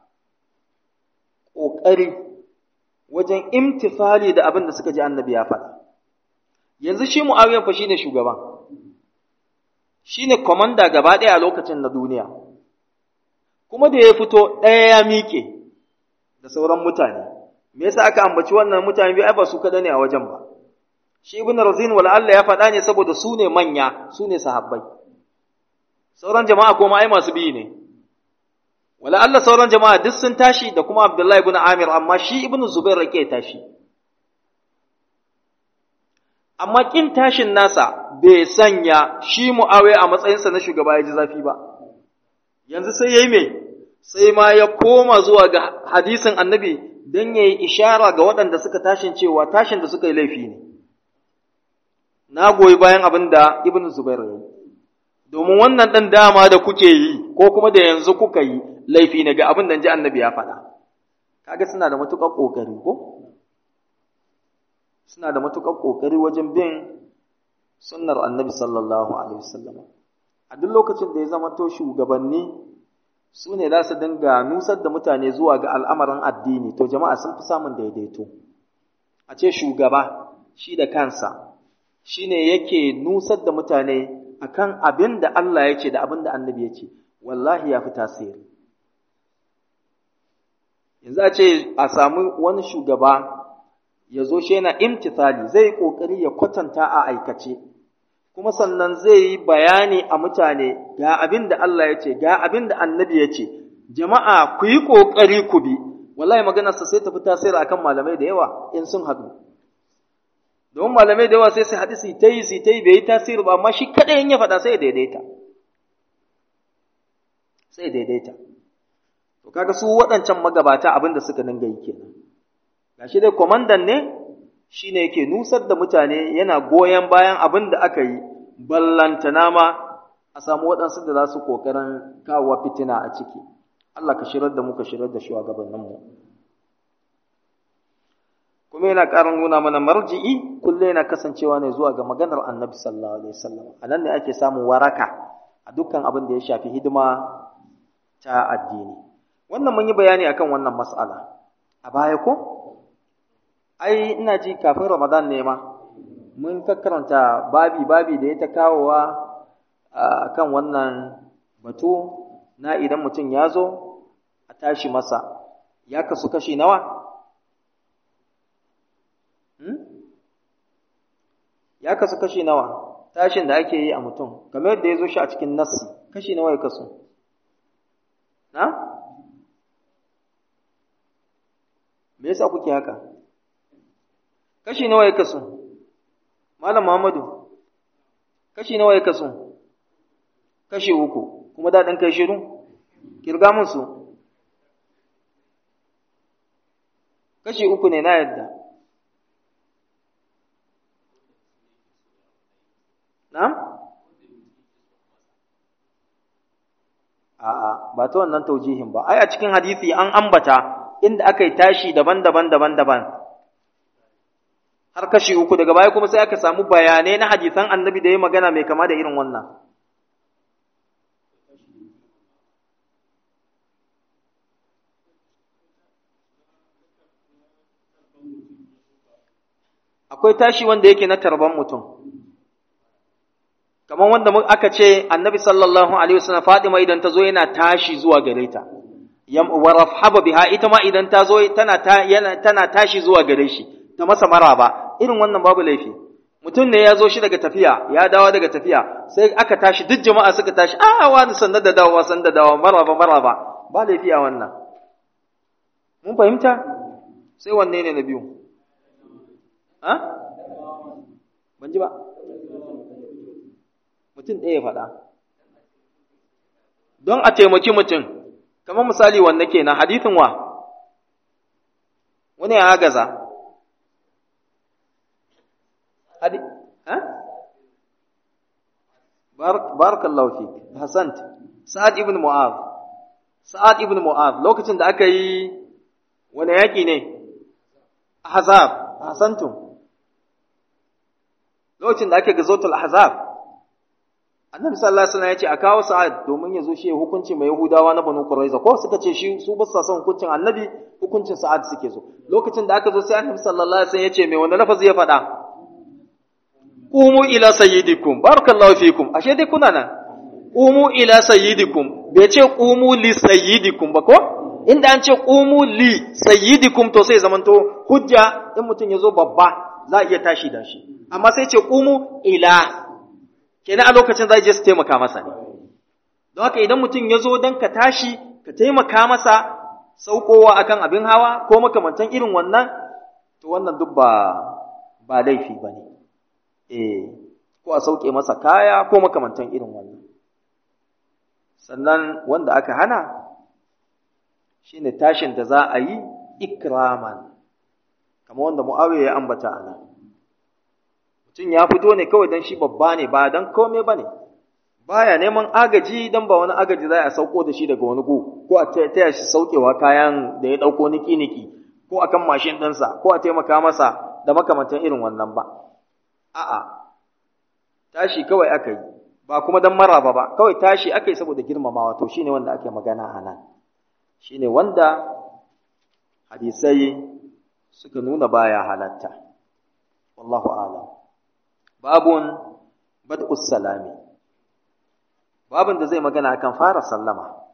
ƙoƙari wajen imtifali da abin da suka ji annabi ya faɗa. Yanzu shi Mu'awiyah fa shine shugaban, shine komanda gaba ɗaya a lokacin na duniya, kuma da ya fito ɗaya ya miƙe da sauran mutane. Me yasa aka ambaci wannan mutane biyu? Ai ba su kada ne a wajen ba. Shi Ibn Razin wala Allah ya faɗa ne saboda su ne manya, su ne sahabbai. Sauran jama'a kuma ai masu biyu ne. Wala Allah sauran jama'a duk sun tashi da kuma Abdullahi ibn Amir, amma shi Ibn Zubair rake tashi. Amma kin tashin nasa bai sanya shi Muawiya a matsayinsa na shugaba ya ji zafi ba. Yanzu sai yayi me? Sai ma ya koma zuwa ga hadisin Annabi dan yayi ishara ga waɗanda suka tashin cewa tashin da suka yi laifi ne. Na goyi bayan abin da Ibn Zubair ya yi. Domin wannan ɗan dama da kuke yi, ko kuma da yanzu kuka yi, laifi ne ga abin da ji annabi ya faɗa. Kaga suna da matuƙar ƙoƙari ko? Suna da matuƙar ƙoƙari wajen bin sunnar annabi sallallahu alaihi wasallam. A duk lokacin da ya zama to shugabanni su ne za su dinga nusar da mutane zuwa ga al'amarin addini, to jama'a sun fi samun daidaito. A ce shugaba shi da kansa shi ne yake nusar da mutane akan abin da Allah ya ce da abin da annabi ya ce, wallahi ya fi tasiri. Yanzu a ce a samu wani shugaba ya zo shi yana imtithali, zai yi ƙoƙari ya kwatanta a aikace, kuma sannan zai yi bayani a mutane ga abin da Allah ya ce, ga abin da annabi ya ce, jama'a ku yi ƙoƙari ku bi, wallahi maganarsa sai ta fi tasiri akan malamai da yawa in sun haɗu. Don malamai da yawa sai su haɗu su ta yi bai yi tasiri ba, amma shi kaɗai in ya faɗa sai ya daidaita. Sai daidaita. To kaga su waɗancan magabata abin da suka dinga yi kenan. Gashi dai komandan ne shi ne yake nusar da mutane yana goyon bayan abin da aka yi, ballantana ma a samu waɗansu da za su ƙoƙarin kawo fitina a ciki. Allah ka shirar da mu, ka shirar da shugabanninmu. Kuma yana ƙarin nuna mana marji'i kullum yana kasancewa ne zuwa ga maganar annabi sallallahu alaihi wasallam. A nan ne ake samun waraka a dukkan abin da ya shafi hidima ta addini. Wannan mun yi bayani akan wannan mas'ala a baya ko? Ai ina ji kafin Ramadan ne ma mun karanta babi da ya ta kawowa akan wannan batu na idan mutum ya zo a tashi masa, ya kasu kashi nawa? Ya kasu kashi nawa tashin da ake yi a mutum, kamar yadda ya zo shi a cikin nassi, kashi nawa ya kasu? Na? Me yasa kuke haka? Kashi nawa ya kasu? Malam Muhammadu, kashi nawa ya kasu? Kashi 3, kuma daɗin kai shiru? Kirga mun su. Kashi 3 ne na yadda. Na'am? A'a, ba ta wannan taujihin ba. Ai a cikin hadisi an ambata inda aka yi tashi daban-daban. Har kashi 3 daga baya kuma sai aka samu bayanai na hadisan annabi da ya magana mai kama da irin wannan. Akwai tashi wanda yake na tarban mutum. Kamar wanda aka ce annabi sallallahu alaihi wasallam Fatima idan ta zo yana tashi zuwa gare ta, wa rafhaba biha ita ma idan ta zo tana tashi zuwa gare shi ta masa maraba, irin wannan babu laifi. Mutum ne ya zo shi daga tafiya, ya dawo daga tafiya, sai aka tashi duk jama'a suka tashi, wani sanda da dawowa maraba, ba laifi a wannan. Mun fahimta? Sai wanne ne na biyu? Ban ji ba. Mutum ɗaya faɗa. Don a taimaki mutum, kamar misali wanda ke na hadithin wa? Wani ya agaza. Barakallahu fi, Hassant, Sa'ad ibn Mu'az, lokacin da aka yi wani yaƙi ne? Ahzab, Hassantum. Lokacin da aka gazotul Ahzab, Annabi sallallahu alaihi wasallam ya ce a kawo Sa'ad domin ya zo shi ya hukunci mai Yahudawa na Banu Quraiza ko suka ce shi su ba sa son hukuncin Annabi, hukuncin Sa'ad suke so. Lokacin da aka zo sai Annabi sallallahu alaihi wasallam ya ce mai wanda lafazi ya faɗa? Qumu ila sayyidikum, barakallahu fikum. Ashe dai kuna nan. Qumu ila sayyidikum, bai ce qumu li sayyidikum ba ko? Inda an ce qumu li sayyidikum to sai zamanto hujja in mutum ya zo babba za a iya tashi da shi. Amma sai ce qumu ila, kenan a lokacin za je su taimaka masa ne. Don haka idan mutum ya zo don ka tashi ka taimaka masa saukowa akan abin hawa ko makamantan irin wannan, to wannan duk ba laifi ba ne. Ko a sauke masa kaya ko makamantan irin wannan. Sannan wanda aka hana shine tashin da za a yi ikraman, kamar wanda Muawiya ya ambata a nan. Mutum ya fito ne kawai don shi babba ne, ba don kome ba ne, baya neman agaji don ba wani agaji za a sauko da shi daga wani gu, ko a taya shi saukewa kayan da ya ɗauko niki-niki, ko a kan mashin ɗinsa, ko a taimaka masa da makamantan irin wannan ba. A'a, tashi kawai aka yi, ba kuma don maraba ba, kawai tashi aka yi saboda girmamawa, to shi ne wanda ake magana a nan. Shi ne wanda hadisai suka nuna baya halatta. Wallahu a'lam. Babun bad'us salami, babun da zai magana akan fara sallama.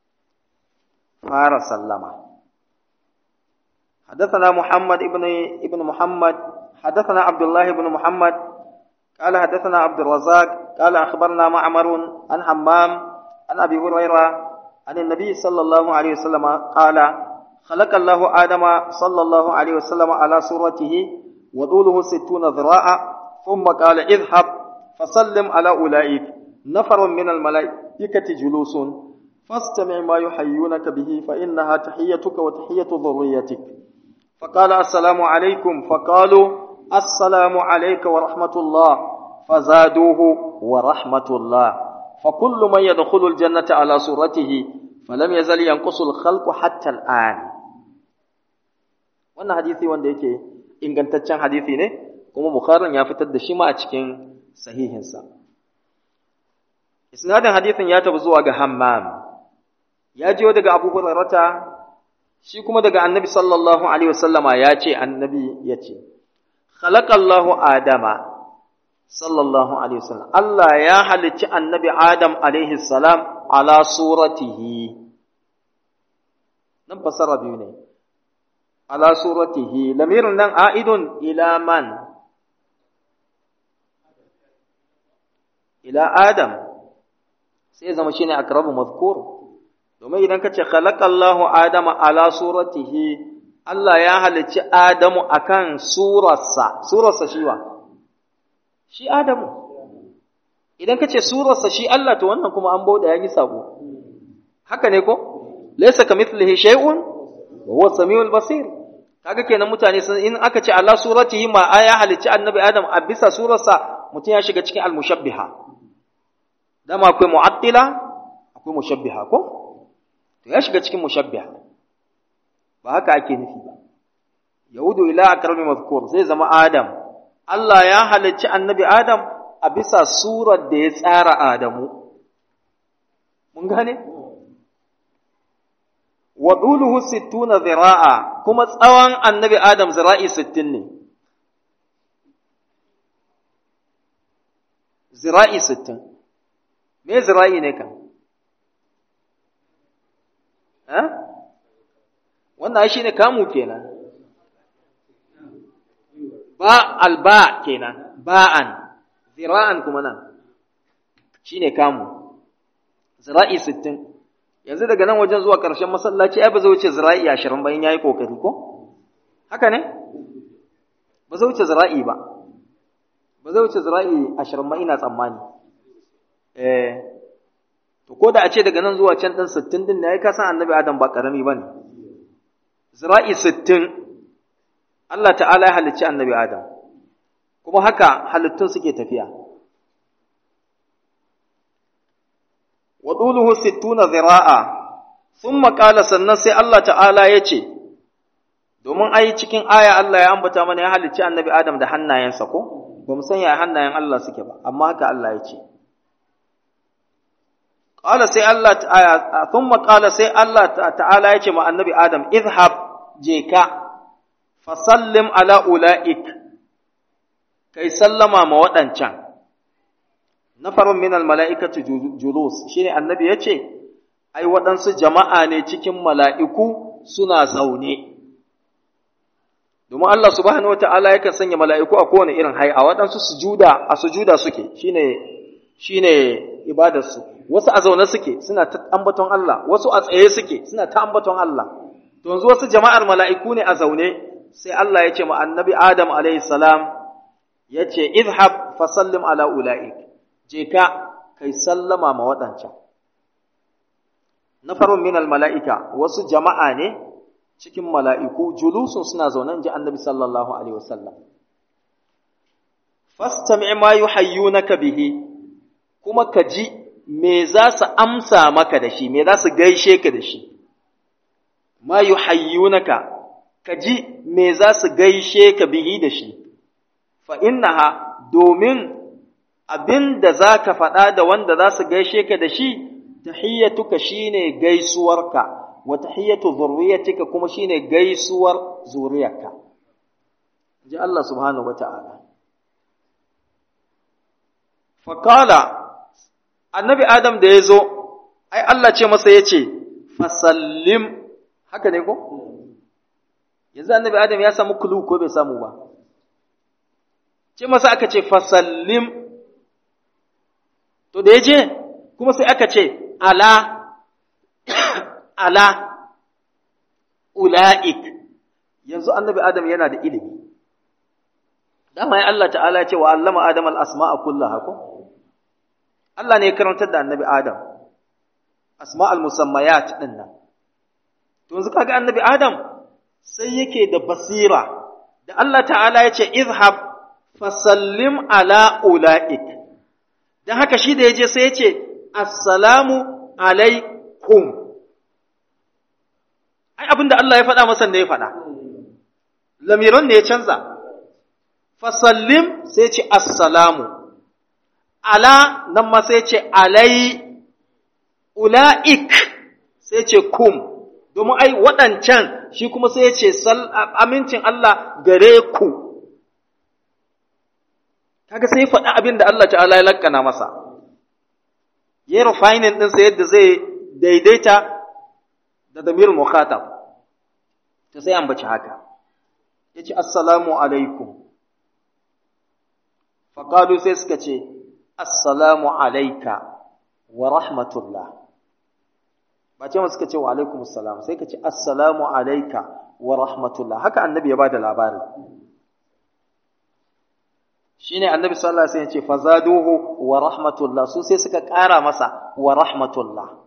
حدثنا محمد ابن محمد حدثنا عبد الله بن محمد قال حدثنا عبد الرزاق قال أخبرنا معمر عن حمام عن أبي هريرة عن النبي صلى الله عليه وسلم قال خلق الله آدم صلى الله عليه وسلم على صورته وطوله 60 ذراعا ثم قال اذهب فسلم على أولئك نفر من الملائكة جلوس فاستمع ما يحيونك به فإنها تحيتك وتحية ذريتك فقال السلام عليكم فقالوا السلام عليك ورحمة الله فزادوه ورحمة الله فكل من يدخل الجنة على صورته فلم يزل ينقص الخلق حتى الآن. wannan hadisi wanda yake ingantaccen hadisi ne kuma Bukhari ya fitar da shi ma a cikin sahihinsa. Isnadin hadisin ya tabi zuwa ga Hammam, ya jiyo daga Abu Hurairah, shi kuma daga Annabi sallallahu alaihi wasallama ya ce, Annabi ya ce, khalaqallahu Adama sallallahu alaihi wasallam, Allah ya halicci Annabi Adam alaihi salam ala suratihi. Nan fasara biyu ne. Ala suratihi, lamirin nan a'idun ila man? Ila Adam. Sai zama shine akrabu mazkur. Domin idan kace khalaqallahu Adama ala suratihi, Allah ya halicci Adamu akan surarsa. Surarsa shi wa? Shi Adamu. Idan kace surarsa shi Allah, to wannan kuma an bauda yayi sabo. Haka ne ko? Laysa kamithlihi shay'un wa huwa samiul basir. Kaga kenan mutane sun, in aka ce ala suratihi ma ya halicci Annabi Adam a bisa surarsa, mutum ya shiga cikin al-mushabbiha. Dama akwai mu'attila, akwai mushabbiha ko? To ya shiga cikin mushabbiha. Ba haka ake nufi ba. Yahudu ila akrami mazkur, zai zama Adam. Allah ya halicci Annabi Adam a bisa surar da ya tsara Adamu. Mun gane? Wa duluhu 60 zira'a, kuma tsawon Annabi Adam zira'i 60 ne. Zira'i 60. Me zira'i ne kan? Wannan shi ne kamu kenan. Alba kenan, ba'an, zira'an kuma nan, shi ne kamu, zira'i 60. Yanzu daga nan wajen zuwa ƙarshen masallaci, ai ba zai wuce zira'i 20 ba in yayi kokari ko? Haka ne? Ba zai wuce zira'i ba. Ba zai wuce zira'i 20 ba ina tsammani. To ko da a ce daga nan zuwa can ɗin 60 ɗin ne, ai ka san Annabi Adam ba ƙarami ba ne. Zira'i 60 Allah ta'ala ya halicci Annabi Adam, kuma haka halittun suke tafiya. Wa duluhu 60 zira'a, thumma qala, sannan sai Allah ta'ala ya ce, domin ai cikin aya Allah ya ambata mana ya halicci Annabi Adam da hannayensa ko? Ba mu san ya hannayen Allah suke ba, amma haka Allah ya ce. qala sai Allah thumma qala sai Allah ta'ala yace ma annabi Adam idhhab je ka fasallim ala ulaik kai sallama ma waɗancan nafarun minal mala'ikatu julus shine annabi yace ai waɗansu jama'a ne cikin mala'iku suna zaune domin Allah subhanahu wata'ala yakan sanya mala'iku a kowane irin hay'a waɗansu sujuda suke shine ibadarsu wasu a zaune suke suna ta ambaton Allah wasu a tsaye suke suna ta ambaton Allah to yanzu wasu jama'ar mala'iku ne a zaune sai Allah ya ce ma annabi Adam alayhi salam yace izhab fasallim ala ulaik je ka kai sallama ma waɗancan nafarun minal mala'ika wasu jama'a ne cikin mala'iku julusun suna zaune ji annabi sallallahu alaihi wasallam fastami' ma yuhayyunaka bihi kuma ka ji me za su amsa maka da shi me za su gaishe ka da shi ma yuhayyunaka ka ji me za su gaishe ka bihi da shi fa innaha domin abin da za ka faɗa da wanda za su gaishe ka da shi tahiyyatuka shine gaisuwarka wa tahiyyatu zurriyatika kuma shine gaisuwar zuriyarka ji Allah subhanahu wata'ala faqala annabi Adam da yazo ai Allah ce masa yace fasallim haka ne ko yanzu annabi Adam ya samu kulu ko bai samu ba ce masa aka ce fasallim to da yaje kuma sai aka ce ala ula'ik yanzu annabi Adam yana da ilimi dama ya Allah ta'ala ce wa allama Adam al-asma'a kullaha ko Allah ne ya karantar da annabi Adam asma'ul musammayat din nan to yanzu kaga annabi Adam sai yake da basira da Allah ta'ala ya ce izhab fasallim ala ula'ik dan haka shi da yaje sai ya ce assalamu alaikum ai abinda Allah ya faɗa masa ne ya faɗa lamiran ne ya canza fasallim sai ce assalamu ala nan ma sai ce alai ula'ik sai ce kum domin ai waɗancan shi kuma sai ce amincin Allah gare ku kaga sai faɗa abin da Allah ta'ala ya lakkana masa ya refining ɗinsa yadda zai daidaita da damir mukhatab ta sai ambaci haka ya ce assalamu alaikum faƙalu sai suka ce assalamu alaika wa rahmatullah ba ce masu suka ce wa alaikum assalam sai ka ce assalamu alaika wa rahmatullah haka annabi ya ba da labari shi ne annabi sallallahu alaihi wasallam ya ce fazaduhu wa rahmatullah su sai suka ƙara masa wa rahmatullah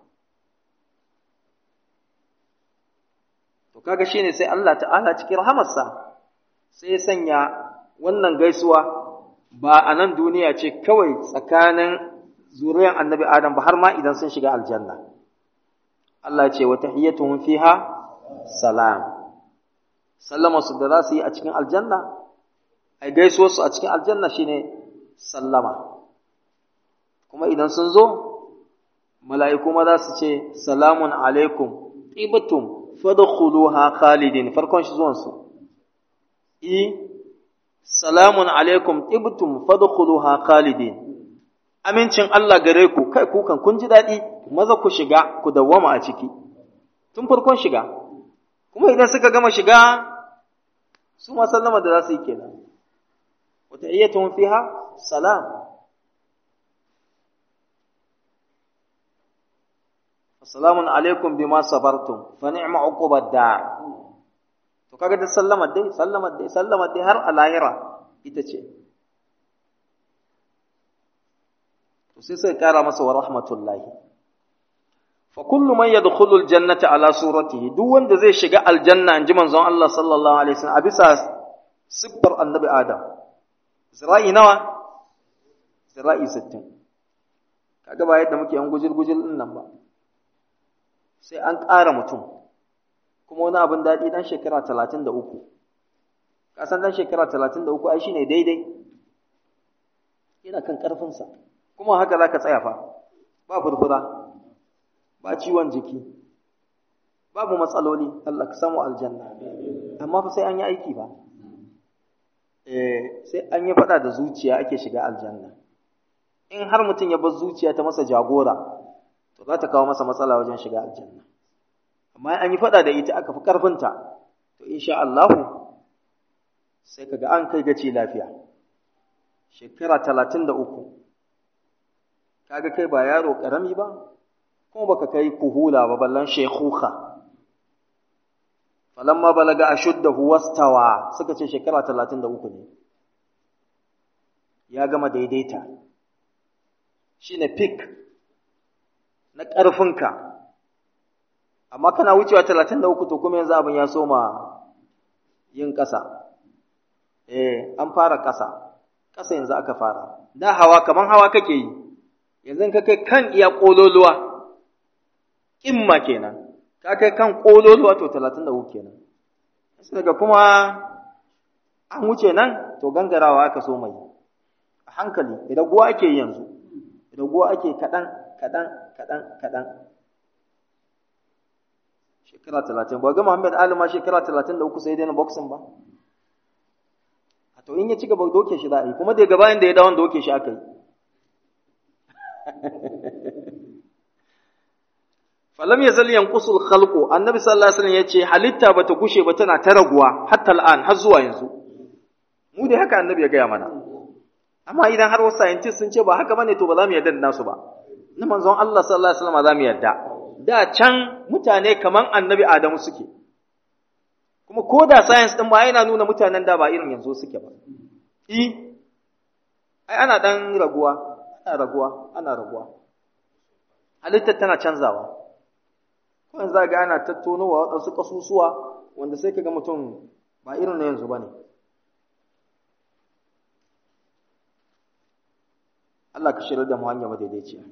to kaga shine sai Allah ta'ala cikin rahamarsa sai ya sanya wannan gaisuwa ba a nan duniya ce kawai tsakanin zuriyar annabi Adam ba har ma idan sun shiga aljanna Allah ce wa tahiyyatuhum fiha salam sallama su da za su yi a cikin aljanna ai gaisuwar su a cikin aljanna shine sallama kuma idan sun zo mala'iku ma za su ce salamun alaikum tibatum fadkhuluha khalidin farkon shi zuwan su salamun alaikum tibtum fadkhuluha khalidin amincin Allah gare ku kai ku kan kun ji dadi maza ku shiga ku dawwama a ciki tun farkon shiga kuma idan suka gama shiga su ma sallama da za su yi kenan wa tahiyyatuhum fiha salam assalamu alaikum bima sabartum fa ni'ma uqubad dar to kaga da sallama dai har a lahira ita ce to sai kara masa wa rahmatullahi fa kullu man yadkhulu aljannata ala suratihi duk wanda zai shiga aljanna inji manzon Allah sallallahu alaihi wasallam a bisa siffar annabi Adam zira'i nawa zira'i 60 kaga ba yadda muke yan gujil din nan ba sai an ƙara mutum kuma wani abin daɗi ɗan shekara 33 kasan ɗan shekara 33 ai shi ne daidai yana kan ƙarfinsa kuma haka za ka tsaya fa ba furfura ba ciwon jiki, babu matsaloli, Allah ka samu aljanna. Amma fa sai an yi aiki ba. Sai an yi faɗa da zuciya ake shiga aljanna. In har mutum ya bar zuciya ta masa jagora, to za ta kawo masa matsala wajen shiga aljanna. Amma an yi faɗa da ita aka fi ƙarfinta, to insha Allahu sai kaga an kai gaci lafiya. Shekara 33, kaga kai ba yaro ƙarami ba, kuma baka kai kuhula ba ballan shekuka. Falamma balaga ashuddahu wastawa, suka ce shekara 33 ne. Ya gama daidaita. Shine peak na ƙarfinka. Amma kana wucewa 33 to kuma yanzu abin ya soma yin ƙasa. An fara ƙasa. Ƙasa yanzu aka fara. Da hawa kaman hawa kake yi. Yanzu ka kai kan iya ƙololuwa. Ƙimma kenan. Ka kai kan ƙololuwa to 33 kenan. Sai daga kuma an wuce nan to gangarawa aka so mai. A hankali, raguwa ake yanzu. Raguwa ake kaɗan. Shekara 30. Ba ga Muhammad Ali ma shekara 33 sai dai na boxing ba. To in ya ci gaba doke shi za a yi, kuma daga bayan da ya dawon doke shi aka yi. Falam yazal yanqusul khalqu, annabi sallallahu alaihi wasallam yace halitta bata gushe ba tana ta raguwa hatta al'an har zuwa yanzu. Mu dai haka annabi ya gaya mana. Amma idan har wasu scientists sun ce ba haka bane to ba za mu yarda da nasu ba. Na manzon Allah sallallahu alaihi wasallam za mu yarda. Da can mutane kaman annabi Adamu suke. Kuma ko da science din ba yana nuna mutanen da ba irin yanzu suke ba. Ai ana dan raguwa, ana raguwa. Halittar tana canzawa. Ko yanzu ga ana tattonowa waɗansu ƙasusuwa wanda sai kaga mutum ba irin na yanzu bane. Allah ka shirar da mu hanya madaidaiciya.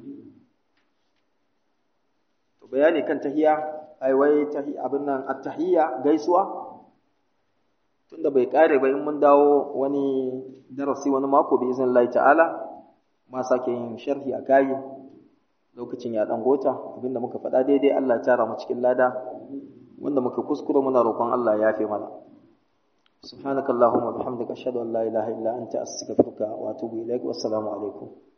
To bayani kan tahiyya, ai wai abin nan at-tahiyya gaisuwa. Tunda bai kare ba in mun dawo wani darasi wani mako bi izin Allah ta'ala ma sake yin sharhi a kai lokacin ya dan gota abinda muka faɗa daidai Allah ya tara mu cikin lada wanda muka kuskure muna roƙon Allah ya yafe mana subhanakallahumma bihamdika ashhadu an la ilaha illa anta astaghfiruka wa atubu ilaik wassalamu alaikum